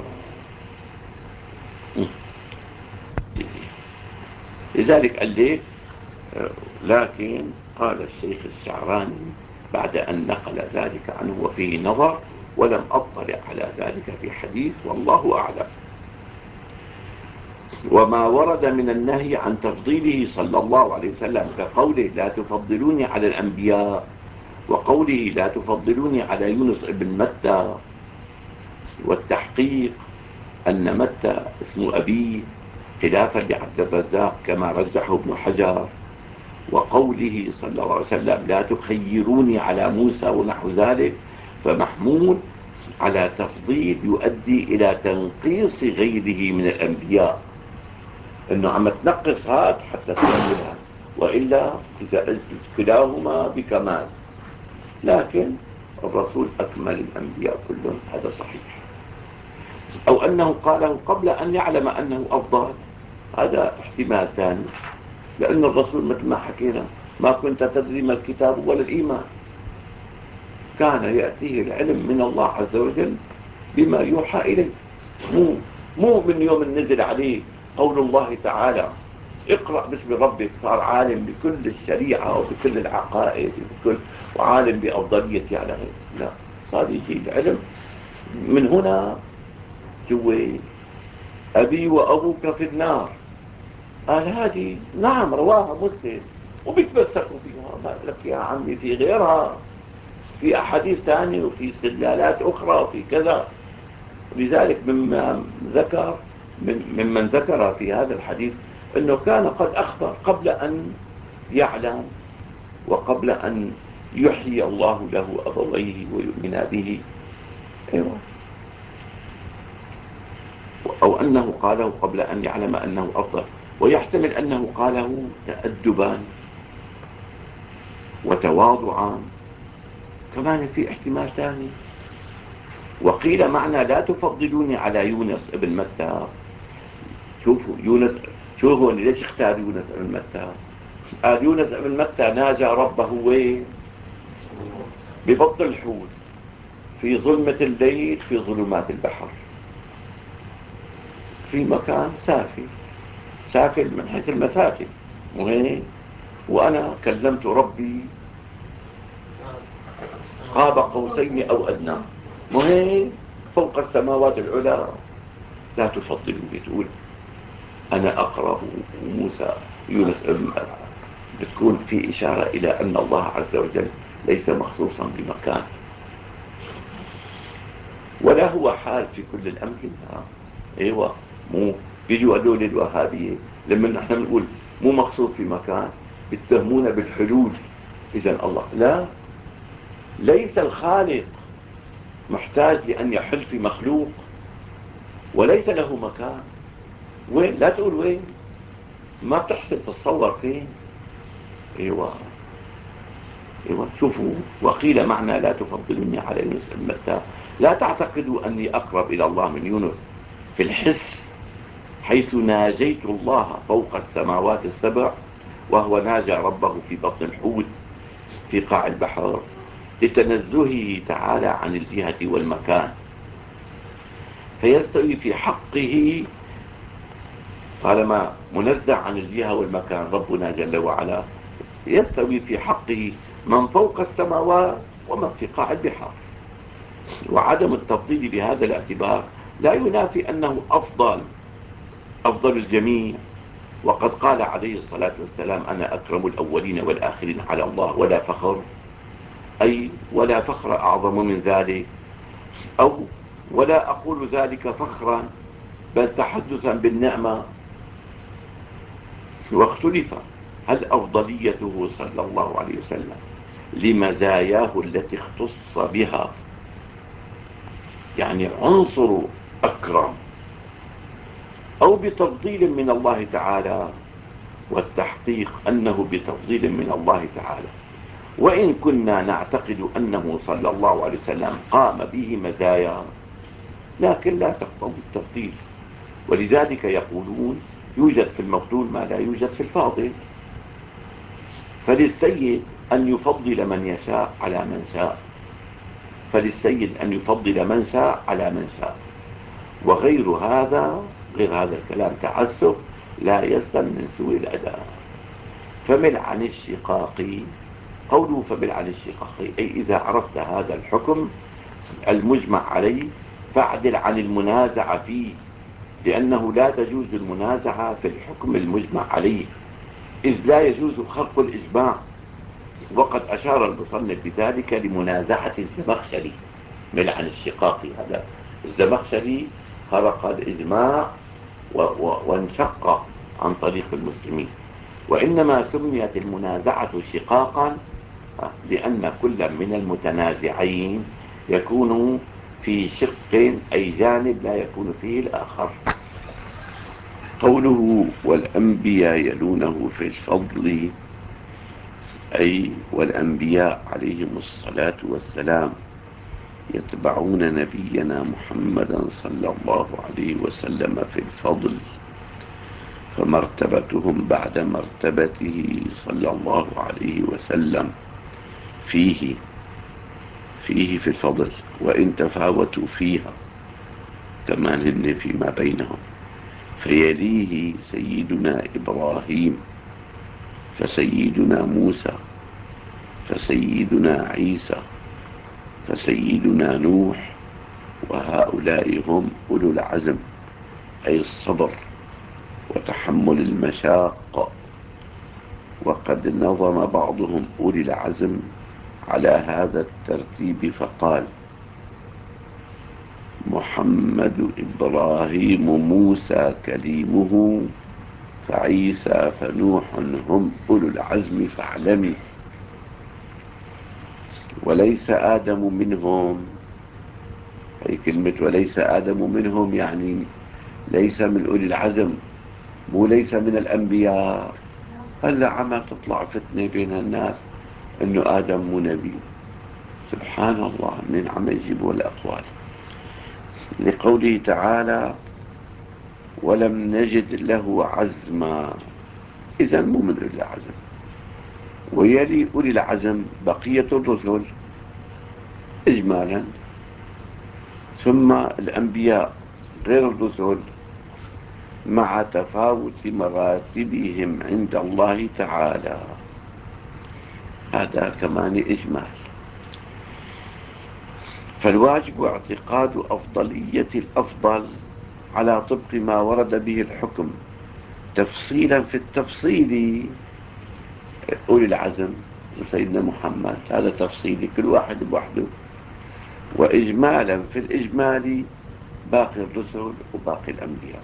لذلك قال لي لكن قال الشيخ الشعراني بعد أن نقل ذلك عنه وفيه نظر ولم أطلع على ذلك في حديث والله أعلم. وما ورد من النهي عن تفضيله صلى الله عليه وسلم كقوله لا تفضلوني على الأنبياء، وقوله لا تفضلوني على يونس ابن متى، والتحقيق أن متى اسم أبيه خلافا لعبد الرزاق كما رجحه ابن حجر، وقوله صلى الله عليه وسلم لا تخيروني على موسى ونحو ذلك فمحمول على تفضيل يؤدي إلى تنقيص غيره من الأنبياء، إنه عم تنقص هذا حتى تنقص، وإلا إذا قلت كلاهما بكمال، لكن الرسول أكمل الأنبياء كلهم، هذا صحيح. أو أنه قاله قبل أن يعلم أنه أفضل، هذا احتمال ثاني، لأن الرسول مثل ما حكينا ما كنت تدري ما الكتاب ولا الإيمان، كان يأتيه العلم من الله عز وجل بما يوحى إليه، مو, مو من يوم نزل عليه قول الله تعالى اقرأ باسم ربك صار عالم بكل الشريعة وبكل العقائد وبكل وعالم بأفضلية على غيره. لا، صار يجي العلم من هنا. شو أبي وأبوك في النار، قال هذه نعم رواها مسلم وبيتمسكوا فيها. ما لك يا عمي في غيرها، في أحاديث ثانية وفي استدلالات أخرى وفي كذا. لذلك مما ذكر من ممن ذكر في هذا الحديث أنه كان قد أخبر قبل أن يعلم وقبل أن يحيي الله له أبويه ويؤمن به. أيوة. أو أنه قاله قبل أن يعلم أنه أفضل، ويحتمل أنه قاله تأدبا وتواضعا، كمان في احتمال ثاني. وقيل معنى لا تفضلوني على يونس ابن متى. شوفوا يونس، شوفوا ليش اختار يونس ابن متى. قال يونس ابن متى ناجى ربه وين؟ ببطن الحوت، في ظلمة الليل، في ظلمات البحر، في مكان سافل سافل من حيث المسافة. وهيك وأنا كلمت ربي قاب قوسين أو أدنى، وهيك فوق السماوات العلى. لا تفضلوا تقول أنا أقرأ موسى يونس ابن متى، بتكون في إشارة إلى أن الله عز وجل ليس مخصوصا بمكان، ولا هو حال في كل الأمكنة. أيوة، مو بيجوا قالوا لي الوهابية لما نحن بنقول مو مخصوص في مكان بيتهمونا بالحلول. إذن الله لا، ليس الخالق محتاج لأن يحل في مخلوق، وليس له مكان. وين؟ لا تقول وين، ما بتحسن تتصور فين. ايوه ايوه شوفوا. وقيل معنى لا تفضلني على يونس ابن متى، لا تعتقدوا أني أقرب إلى الله من يونس في الحس، حيث ناجيت الله فوق السماوات السبع وهو ناجى ربه في بطن الحوت في قاع البحر، لتنزهه تعالى عن الجهة والمكان، فيستوي في حقه طالما منزه عن الجهة والمكان ربنا جل وعلا، يستوي في حقه من فوق السماوات ومن في قاع البحر. وعدم التفضيل بهذا الاعتبار لا ينافي أنه أفضل أفضل الجميع. وقد قال عليه الصلاة والسلام أنا أكرم الأولين والآخرين على الله ولا فخر، أي ولا فخر أعظم من ذلك، أو ولا أقول ذلك فخرا بل تحدثا بالنعمة. واختلف هل أفضليته صلى الله عليه وسلم لمزاياه التي اختص بها، يعني عنصر أكرم، أو بتفضيل من الله تعالى، والتحقيق أنه بتفضيل من الله تعالى. وإن كنا نعتقد أنه صلى الله عليه وسلم قام به مزايا، لكن لا تقتضي التفضيل. ولذلك يقولون يوجد في المفضول ما لا يوجد في الفاضل، فللسيد أن يفضل من يشاء على من شاء فللسيد أن يفضل من شاء على من شاء. وغير هذا غير هذا الكلام تعسف لا يسلم من سوء الأداء. فمل عن الشقاق، قوله فمل عن الشقاق أي إذا عرفت هذا الحكم المجمع عليه فاعدل عن المنازعة فيه، لأنه لا تجوز المنازعة في الحكم المجمع عليه، إذ لا يجوز خرق الإجماع. وقد أشار المصنف بذلك لمنازعة الزمخشري. مل عن الشقاق، هذا الزمخشري خرق الإجماع وانشق عن طريق المسلمين. وإنما سميت المنازعة شقاقا لأن كل من المتنازعين يكون في شق أي جانب لا يكون فيه الآخر. قوله والأنبياء يلونه في الفضل، أي والأنبياء عليهم الصلاة والسلام يتبعون نبينا محمدا صلى الله عليه وسلم في الفضل، فمرتبتهم بعد مرتبته صلى الله عليه وسلم فيه فيه في الفضل، وإن تفاوتوا فيها كمان هن فيما بينهم. فيليه سيدنا إبراهيم، فسيدنا موسى، فسيدنا عيسى، فسيدنا نوح، وهؤلاء هم أولو العزم، أي الصبر وتحمل المشاق. وقد نظم بعضهم أولي العزم على هذا الترتيب فقال: محمد إبراهيم موسى كليمه، فعيسى فنوح هم أولو العزم فاعلمي. وليس آدم منهم، أي كلمة وليس آدم منهم يعني ليس من أولي العزم، مو ليس من الأنبياء. هلا عم تطلع فتنة بين الناس إنه آدم مو نبي. سبحان الله، من عم يجيبوا الأقوال. لقوله تعالى: ولم نجد له عزما، إذا مو من أولي العزم. ويلي أولي العزم بقية الرسل إجمالا، ثم الأنبياء غير الرسل مع تفاوت مراتبهم عند الله تعالى. هذا كمان إجمال. فالواجب اعتقاد أفضلية الأفضل على طبق ما ورد به الحكم، تفصيلا في التفصيل أولي العزم وسيدنا محمد، هذا تفصيلي كل واحد بوحده، وإجمالا في الإجمال باقي الرسل وباقي الأنبياء.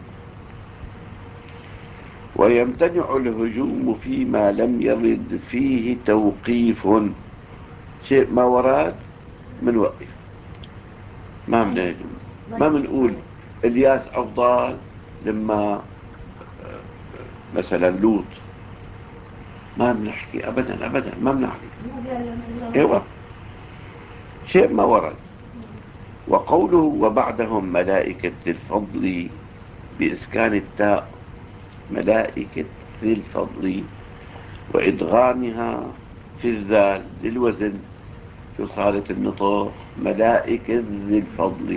ويمتنع الهجوم فيما لم يرد فيه توقيف، شيء ما ورد منوقف، ما منهجم، ما منقول الياس أفضل لما مثلا لوط، ما بنحكي أبدا أبدا، ما بنحكي. ايوه، شيء ما ورد. وقوله وبعدهم ملائكة ذي الفضل بإسكان التاء، ملائكة ذي الفضل، وإدغامها في الذال للوزن في صالة النطق، ملائكة ذي الفضل.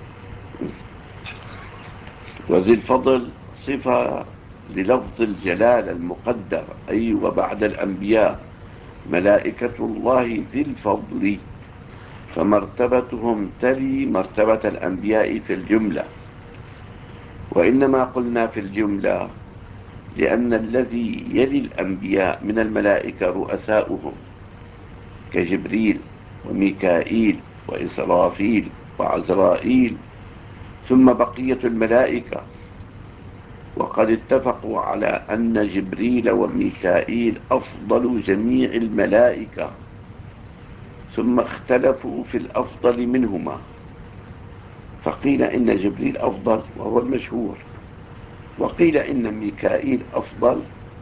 وذي الفضل صفة للفظ الجلال المقدر، أي وبعد الأنبياء ملائكة الله ذي الفضل، فمرتبتهم تلي مرتبة الأنبياء في الجملة. وإنما قلنا في الجملة لأن الذي يلي الأنبياء من الملائكة رؤساؤهم كجبريل وميكائيل وإسرافيل وعزرائيل، ثم بقية الملائكة. وقد اتفقوا على أن جبريل وميكائيل أفضل جميع الملائكة، ثم اختلفوا في الأفضل منهما، فقيل إن جبريل أفضل وهو المشهور، وقيل إن ميكائيل أفضل.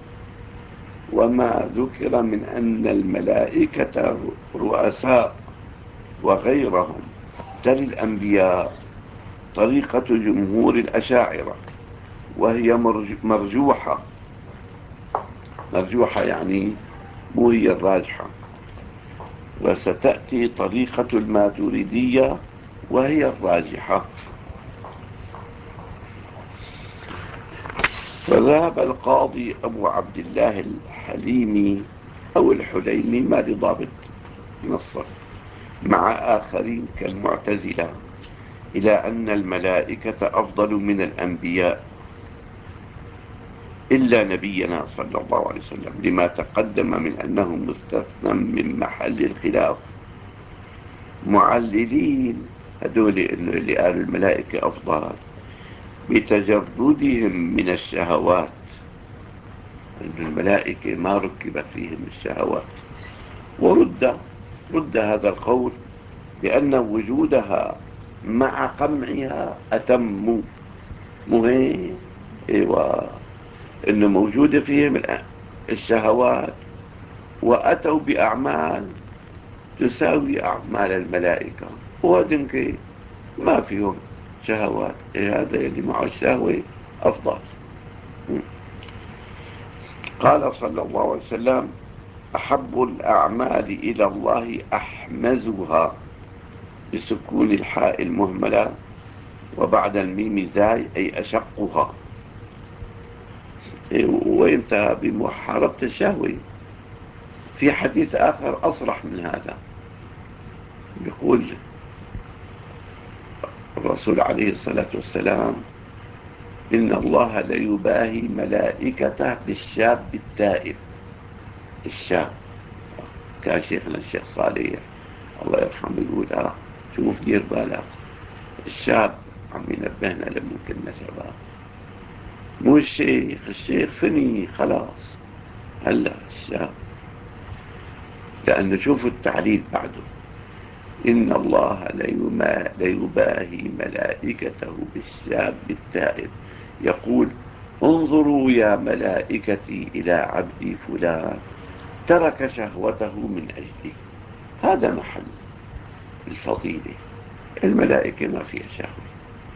وما ذكر من أن الملائكة رؤساء وغيرهم تلي الأنبياء طريقة جمهور الأشاعرة، وهي مرجوحة. مرجوحة يعني مو هي الراجحة. وستأتي طريقة الماتريدية وهي الراجحة. فذهب القاضي أبو عبد الله الحليمي أو الحليمي، ما لضابط نصر، مع آخرين كالمعتزلة إلى أن الملائكة أفضل من الأنبياء إلا نبينا صلى الله عليه وسلم، لما تقدم من أنه مستثنى من محل الخلاف. معللين هذول اللي قالوا الملائكة أفضل بتجردهم من الشهوات، أن الملائكة ما ركبت فيهم الشهوات. ورد رد هذا القول بأن وجودها مع قمعها أتم مهم. إيوه، إنه موجودة فيهم الشهوات، وأتوا بأعمال تساوي أعمال الملائكة، وهذنك ما فيهم شهوات. إيه هذا اللي معه الشهوة أفضل. قال صلى الله عليه وسلم: أحب الأعمال إلى الله أحمزها، بسكون الحاء المهملة وبعد الميم زاي، أي أشقها. وانتهى بمحاربة الشهوة. في حديث آخر أصرح من هذا، يقول الرسول عليه الصلاة والسلام: إن الله ليباهي ملائكته بالشاب التائب. الشاب كان شيخنا الشيخ صالح الله يرحمه يقول: آه شوف دير بالك، الشاب عم ينبهنا لما كنا شباب، مو الشيخ. الشيخ فني خلاص، هلا الشاب. لأنه شوفوا التعليل بعده: إن الله ليباهي ملائكته بالشاب التائب، يقول: انظروا يا ملائكتي إلى عبدي فلان ترك شهوته من أجلي. هذا محل الفضيلة. الملائكة ما فيها شهوة.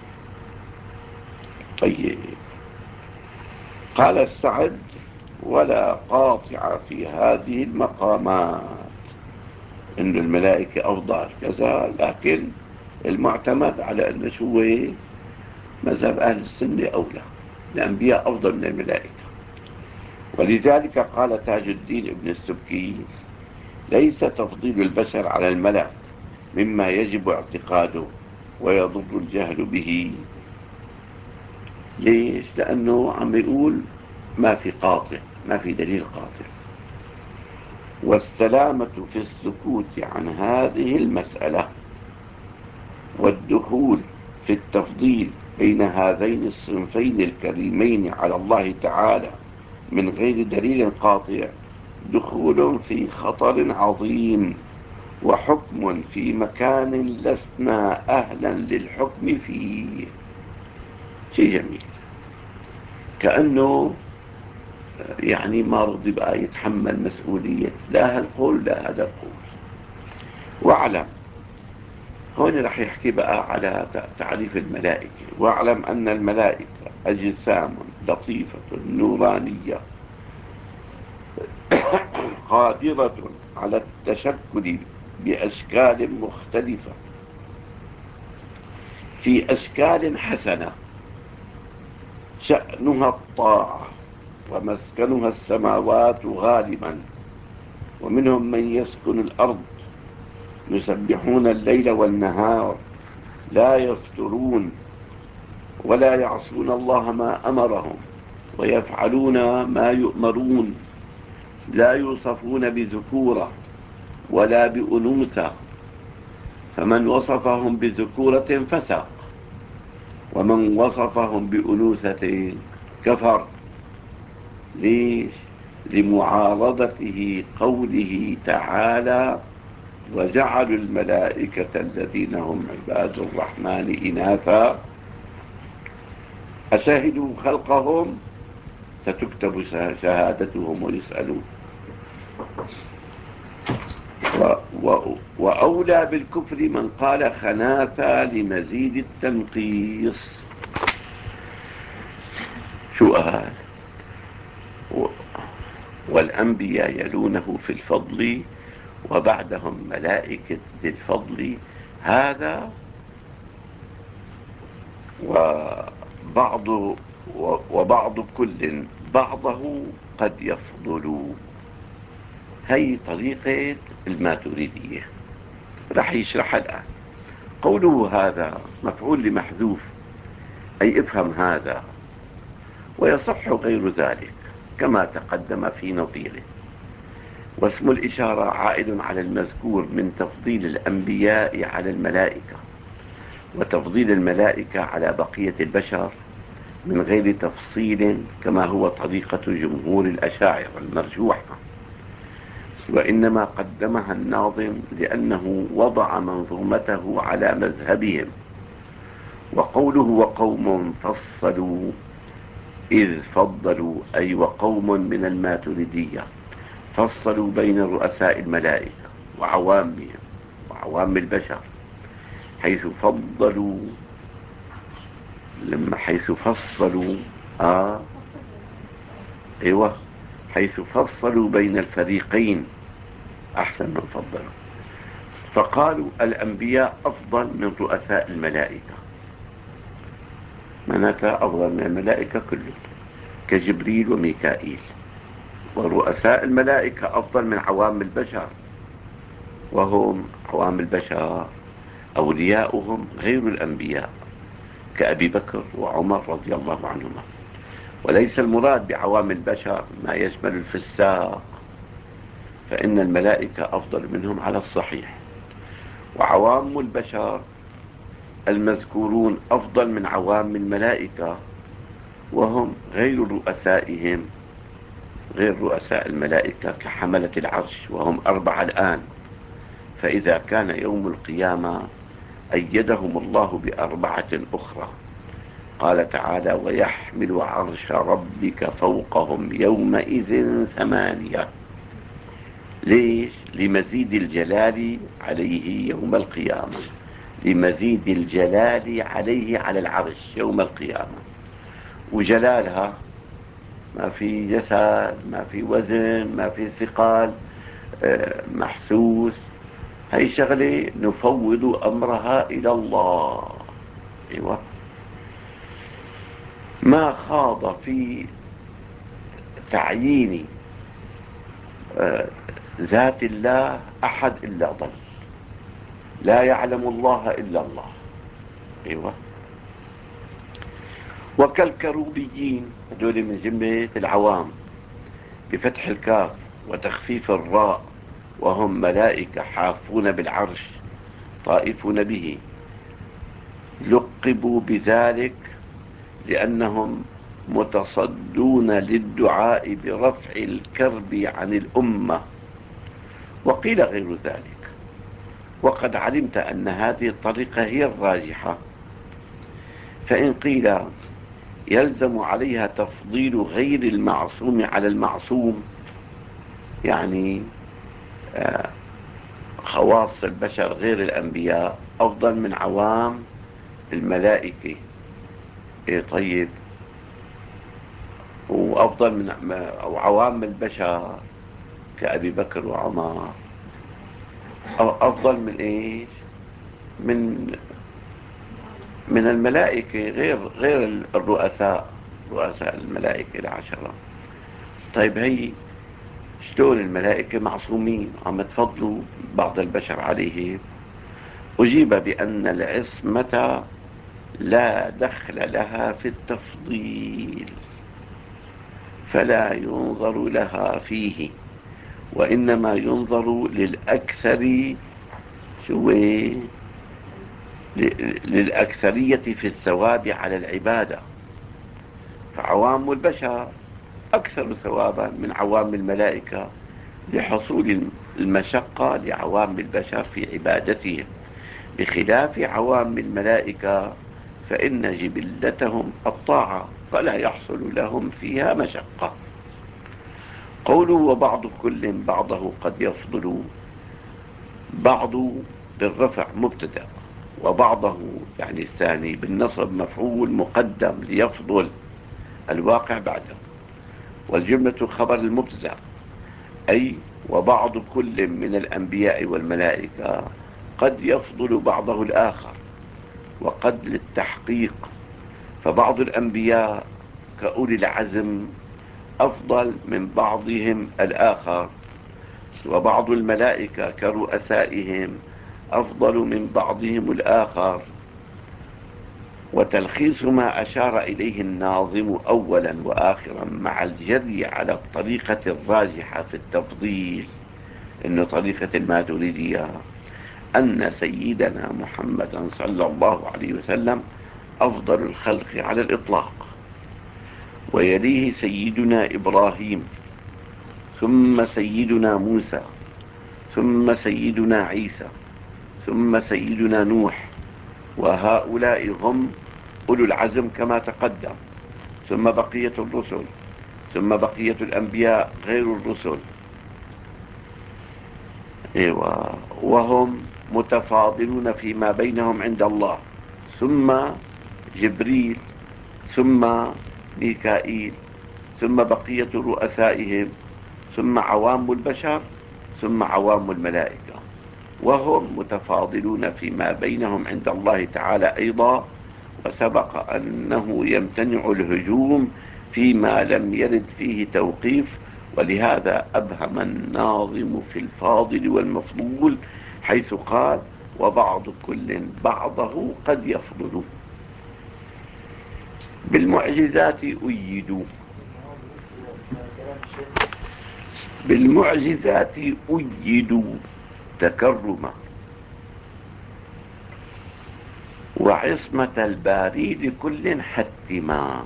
طيب، قال السعد: ولا قاطع في هذه المقامات، إن الملائكة أفضل كذا، لكن المعتمد على أن شو مذهب أهل السنة أولى، الأنبياء أفضل من الملائكة. ولذلك قال تاج الدين ابن السبكي: ليس تفضيل البشر على الملك مما يجب اعتقاده ويضر الجهل به. ليش؟ لأنه عم يقول ما في قاطع، ما في دليل قاطع. والسلامة في السكوت عن هذه المسألة والدخول في التفضيل بين هذين الصنفين الكريمين على الله تعالى من غير دليل قاطع دخول في خطر عظيم، وحكم في مكان لسنا أهلا للحكم فيه. شيء جميل، كأنه يعني ما رضي بقى يتحمل مسؤولية لا هالقول لا هذا القول. واعلم، هون رح يحكي بقى على تعريف الملائكة: واعلم أن الملائكة أجسام لطيفة نورانية قادرة على التشكل بأشكال مختلفة في أشكال حسنة، شأنها الطاعة ومسكنها السماوات غالبا، ومنهم من يسكن الأرض يسبحون الليل والنهار لا يفترون ولا يعصون الله ما أمرهم ويفعلون ما يؤمرون، لا يوصفون بذكورة ولا بأنوثة، فمن وصفهم بذكورة فسق، ومن وصفهم بأنوثة كفر. ليش؟ لمعارضته قوله تعالى: وجعلوا الملائكة الذين هم عباد الرحمن إناثا أشهدوا خلقهم ستكتب شهادتهم ويسألون. و و وأولى بالكفر من قال خناثة لمزيد التنقيص. شو قال؟ والأنبياء يلونه في الفضل وبعدهم ملائكة ذي الفضل، هذا وبعض وبعض كل بعضه قد يفضل. هي طريقة الماتريدية، رح يشرحها الآن. قوله هذا مفعول لمحذوف، أي افهم هذا، ويصح غير ذلك كما تقدم في نظيره. واسم الإشارة عائد على المذكور من تفضيل الأنبياء على الملائكة، وتفضيل الملائكة على بقية البشر من غير تفصيل كما هو طريقة جمهور الأشاعرة المرجوحة، وإنما قدمها الناظم لأنه وضع منظومته على مذهبهم. وقوله وقوم فصلوا إذ فضلوا، أي وقوم من الماتريدية فصلوا بين رؤساء الملائكة وعوامهم وعوام البشر، حيث فضلوا لما حيث فصلوا آه ايوه حيث فصلوا بين الفريقين، احسن من فضلوا، فقالوا الانبياء افضل من رؤساء الملائكة، معناتها افضل من الملائكة كلهم. كجبريل وميكائيل. ورؤساء الملائكة أفضل من عوام البشر، وهم عوام البشر أولياؤهم غير الأنبياء كأبي بكر وعمر رضي الله عنهما. وليس المراد بعوام البشر ما يشمل الفساق، فإن الملائكة أفضل منهم على الصحيح. وعوام البشر المذكورون أفضل من عوام الملائكة، وهم غير رؤسائهم، غير رؤساء الملائكة كحملة العرش، وهم أربعة الآن. فإذا كان يوم القيامة أيدهم الله بأربعة أخرى. قال تعالى: ويحمل عرش ربك فوقهم يومئذ ثمانية. ليش؟ لمزيد الجلال عليه يوم القيامة، لمزيد الجلال عليه على العرش يوم القيامة. وجلالها ما في جسد، ما في وزن، ما في ثقل محسوس. هي شغلة نفوض أمرها إلى الله. أيوة. ما خاض في تعيين ذات الله أحد إلا ضل. لا يعلم الله إلا الله. أيوة. وكالكروبيين، هذول من جملة العوام بفتح الكاف وتخفيف الراء، وهم ملائكة حافون بالعرش طائفون به. لقبوا بذلك لأنهم متصدون للدعاء برفع الكرب عن الأمة. وقيل غير ذلك. وقد علمت أن هذه الطريقة هي الراجحة، فإن قيل يلزم عليها تفضيل غير المعصوم على المعصوم، يعني خواص البشر غير الأنبياء أفضل من عوام الملائكة. إيه طيب، وأفضل من أو عوام البشر كأبي بكر وعمر أفضل من إيش؟ من من الملائكة غير غير الرؤساء، رؤساء الملائكة العشرة. طيب هي شلون الملائكة معصومين عم تفضلوا بعض البشر عليهم؟ أجيب بأن العصمة لا دخل لها في التفضيل، فلا ينظر لها فيه، وإنما ينظر للأكثر شو للأكثرية في الثواب على العبادة. فعوام البشر أكثر ثوابا من عوام الملائكة لحصول المشقة لعوام البشر في عبادتهم، بخلاف عوام الملائكة فإن جبلتهم الطاعة فلا يحصل لهم فيها مشقة. قوله وبعض كل بعضه قد يفضل، بعض بالرفع مبتدأ، وبعضه يعني الثاني بالنصب مفعول مقدم ليفضل الواقع بعده، والجملة خبر المبتدأ، أي وبعض كل من الأنبياء والملائكة قد يفضل بعضه الآخر، وقد للتحقيق. فبعض الأنبياء كأولي العزم أفضل من بعضهم الآخر، وبعض الملائكة كرؤسائهم أفضل من بعضهم الآخر. وتلخيص ما أشار إليه الناظم أولا وآخرا مع الجري على الطريقة الراجحة في التفضيل، إنه طريقة الماتريدية، أن سيدنا محمدا صلى الله عليه وسلم أفضل الخلق على الإطلاق، ويليه سيدنا إبراهيم، ثم سيدنا موسى، ثم سيدنا عيسى، ثم سيدنا نوح، وهؤلاء هم أولو العزم كما تقدم، ثم بقية الرسل، ثم بقية الأنبياء غير الرسل. إيوه. وهم متفاضلون فيما بينهم عند الله، ثم جبريل، ثم ميكائيل، ثم بقية رؤسائهم، ثم عوام البشر، ثم عوام الملائكة. وهم متفاضلون فيما بينهم عند الله تعالى أيضا. وسبق أنه يمتنع الهجوم فيما لم يرد فيه توقيف، ولهذا أبهم الناظم في الفاضل والمفضول حيث قال: وبعض كل بعضه قد يفضل. بالمعجزات أيدوا بالمعجزات أيدوا تكرما، وعصمة الباري لكل حتما.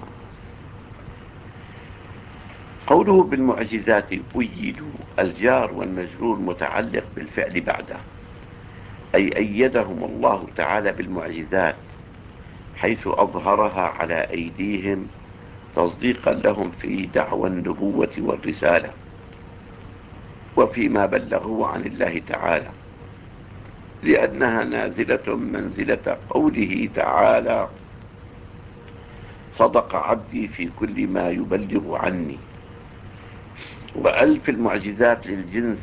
قوله بالمعجزات أيدوا، الجار والمجرور متعلق بالفعل بعده، أي أيدهم الله تعالى بالمعجزات حيث أظهرها على أيديهم تصديقا لهم في دعوى النبوة والرسالة وفيما بلغوا عن الله تعالى، لأنها نازلة منزلة قوله تعالى: صدق عبدي في كل ما يبلغ عني. وألف المعجزات للجنس،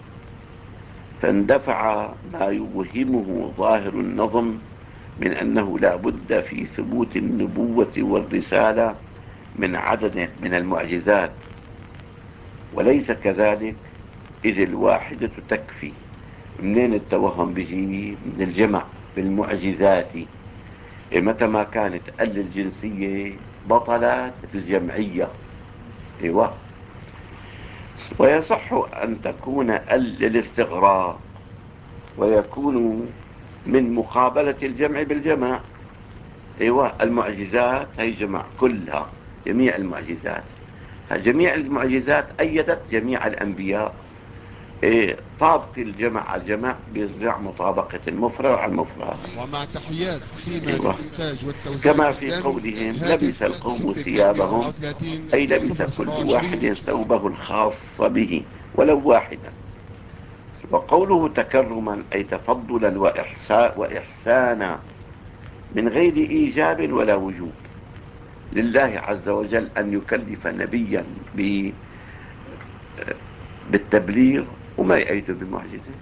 فاندفع ما يوهمه ظاهر النظم من أنه لا بد في ثبوت النبوة والرسالة من عدد من المعجزات، وليس كذلك، إذ الواحدة تكفي. منين التوهم بيجي؟ من الجمع بالمعجزات. متى ما كانت ال الجنسية بطلت الجمعية. ايوه. ويصح أن تكون ال للاستغراق، ويكون من مقابلة الجمع بالجمع. ايوه، المعجزات هي جمع كلها، جميع المعجزات. جميع المعجزات أيدت جميع الأنبياء. إيه، طابق الجمع على الجمع بيرجع مطابقة المفرد على المفرد. ومع تحيات سيما أيوة. للإنتاج والتوزيع كما في الإسلامي، قولهم: لبس هاتف القوم ستة ثلاثمائة وأربعة ثيابهم، وثلاثين أي لبس صفر كل سبعة وعشرين. واحد ثوبه الخاص به ولو واحدا. وقوله تكرما أي تفضلا وإحساء وإحسانا من غير إيجاب ولا وجوب لله عز وجل أن يكلف نبيا بالتبليغ وما يأيده بمعجزة.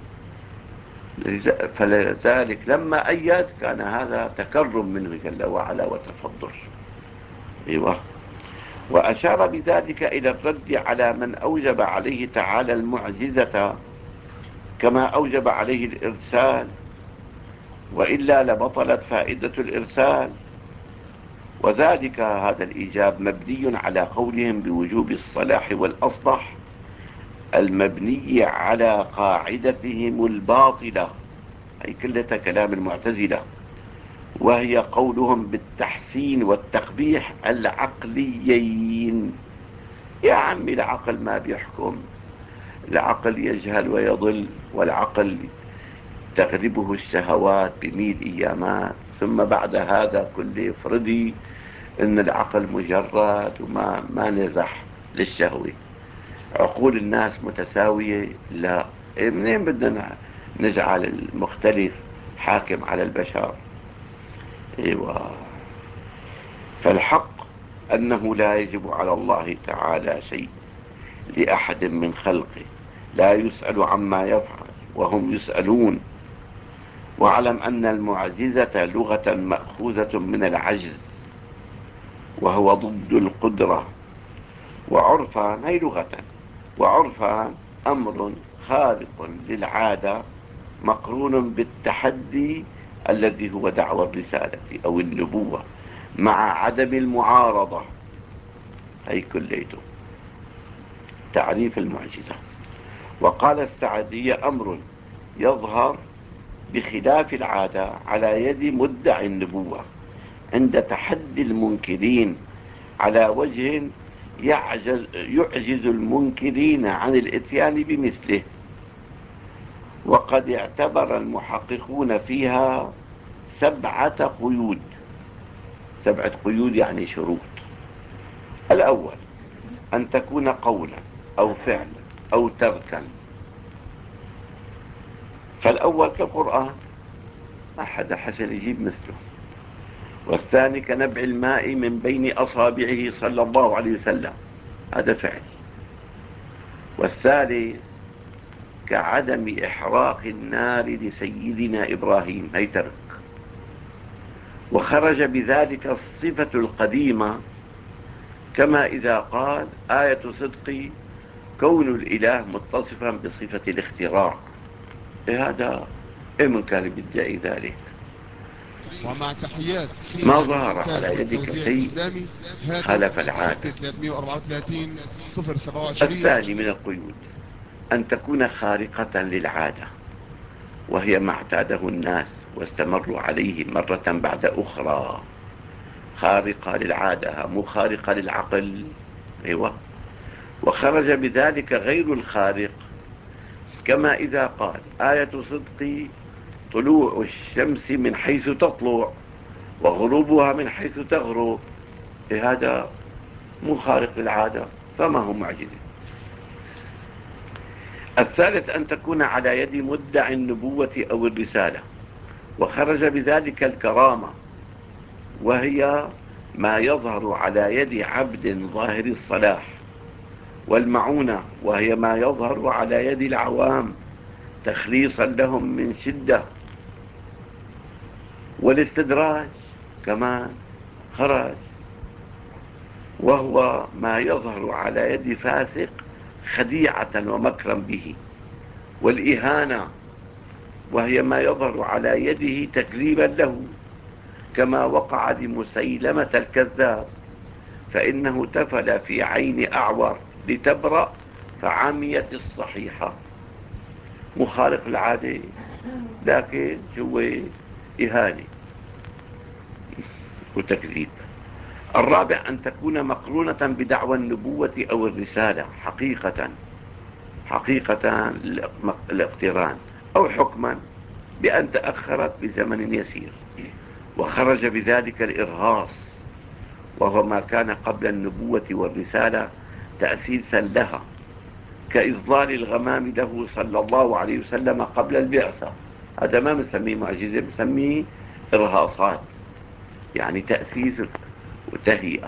فلذلك لما أيد كان هذا تكرم منه جل وعلا وتفضل. أيوة. وأشار بذلك إلى الرد على من أوجب عليه تعالى المعجزة كما أوجب عليه الإرسال، وإلا لبطلت فائدة الإرسال. وذلك هذا الإيجاب مبني على قولهم بوجوب الصلاح والأصلح المبني على قاعدتهم الباطلة، أي كلها كلام المعتزلة، وهي قولهم بالتحسين والتقبيح العقليين. يا عمي العقل ما بيحكم، العقل يجهل ويضل، والعقل تغلبه الشهوات بميل إيامات، ثم بعد هذا كله افرضي ان العقل مجرد وما ما نزح للشهوة. عقول الناس متساوية؟ لا. منين بدنا نجعل المختلف حاكم على البشر؟ ايوه. فالحق أنه لا يجب على الله تعالى شيء لأحد من خلقه، لا يسأل عما يفعل وهم يسألون. واعلم أن المعجزة لغة مأخوذة من العجز، وهو ضد القدرة، وعرفا هي لغة، وعرفا أمر خارق للعادة مقرون بالتحدي الذي هو دعوى الرسالة أو النبوة مع عدم المعارضة. هي كليته تعريف المعجزة. وقال السعدي: أمر يظهر بخلاف العادة على يد مدعي النبوة عند تحدي المنكرين على وجه يعجز, يعجز المنكرين عن الاتيان بمثله. وقد اعتبر المحققون فيها سبعة قيود. سبعة قيود يعني شروط. الأول أن تكون قولا أو فعلا أو تركا، فالأول كالقرآن ما حدا حسن يجيب مثله. والثاني كنبع الماء من بين أصابعه صلى الله عليه وسلم، هذا فعل. والثالث كعدم إحراق النار لسيدنا إبراهيم، هي ترك. وخرج بذلك الصفة القديمة كما إذا قال آية صدقي كون الإله متصفا بصفة الاختراع. إيه هذا؟ إيه من كان بيدعي ذلك؟ ومع تحيات ما سيما ظهر للإنتاج على يدك والتوزيع شيء الإسلامي. خالف هاتف ستة العادة. ثلاثمائة وأربعة وثلاثين صفر سبعة وعشرين. الثاني من القيود أن تكون خارقة للعادة، وهي ما اعتاده الناس واستمروا عليه مرة بعد أخرى. خارقة للعادة، مو خارقة للعقل. أيوة. وخرج بذلك غير الخارق، كما إذا قال آية صدقي طلوع الشمس من حيث تطلع وغروبها من حيث تغرب. إيه هذا؟ مو خارق للعادة، فما هو معجزة. الثالث أن تكون على يد مدعي النبوة أو الرسالة، وخرج بذلك الكرامة، وهي ما يظهر على يد عبد ظاهر الصلاح، والمعونة، وهي ما يظهر على يد العوام تخليصا لهم من شدة، والاستدراج كمان خرج، وهو ما يظهر على يد فاسق خديعة ومكرا به، والإهانة، وهي ما يظهر على يده تكذيبا له، كما وقع لمسيلمة الكذاب، فإنه تفل في عين أعور لتبرأ فعميت الصحيحة. مخالف العادة، لكن هو إهانة وتكذيب. الرابع أن تكون مقرونة بدعوى النبوة أو الرسالة حقيقة حقيقة الاقتران، أو حكما بأن تأخرت بزمن يسير، وخرج بذلك الإرهاص، وهو ما كان قبل النبوة والرسالة تأسيسا لها، كإظلال الغمام له صلى الله عليه وسلم قبل البعثة. هذا ما بنسميه معجزة، بنسميه إرهاصات، يعني تأسيس وتهيئة.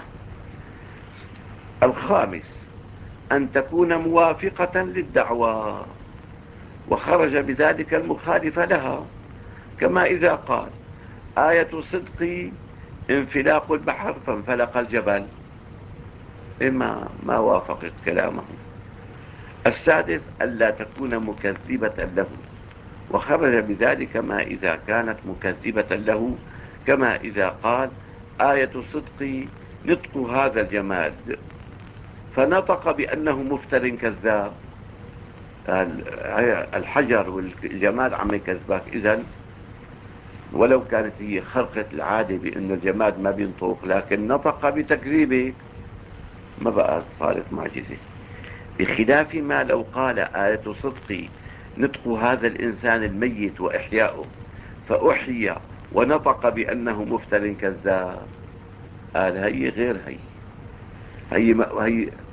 الخامس أن تكون موافقة للدعوة، وخرج بذلك المخالف لها، كما إذا قال آية صدقي انفلاق البحر فانفلق الجبل، إما ما وافقت كلامه. السادس ألا تكون مكذبة له، وخرج بذلك ما إذا كانت مكذبة له، كما إذا قال آية صدقي نطق هذا الجماد فنطق بأنه مفتر كذاب. الحجر والجماد عم يكذبك، إذن ولو كانت هي خرقة العادة بأن الجماد ما بينطق، لكن نطق بتكذيبك، ما بقى صارت معجزة. بخلاف ما لو قال آية صدقي نطق هذا الإنسان الميت وإحياؤه فأحيي ونطق بأنه مفتر كذاب، قال هي غير هي هي, هي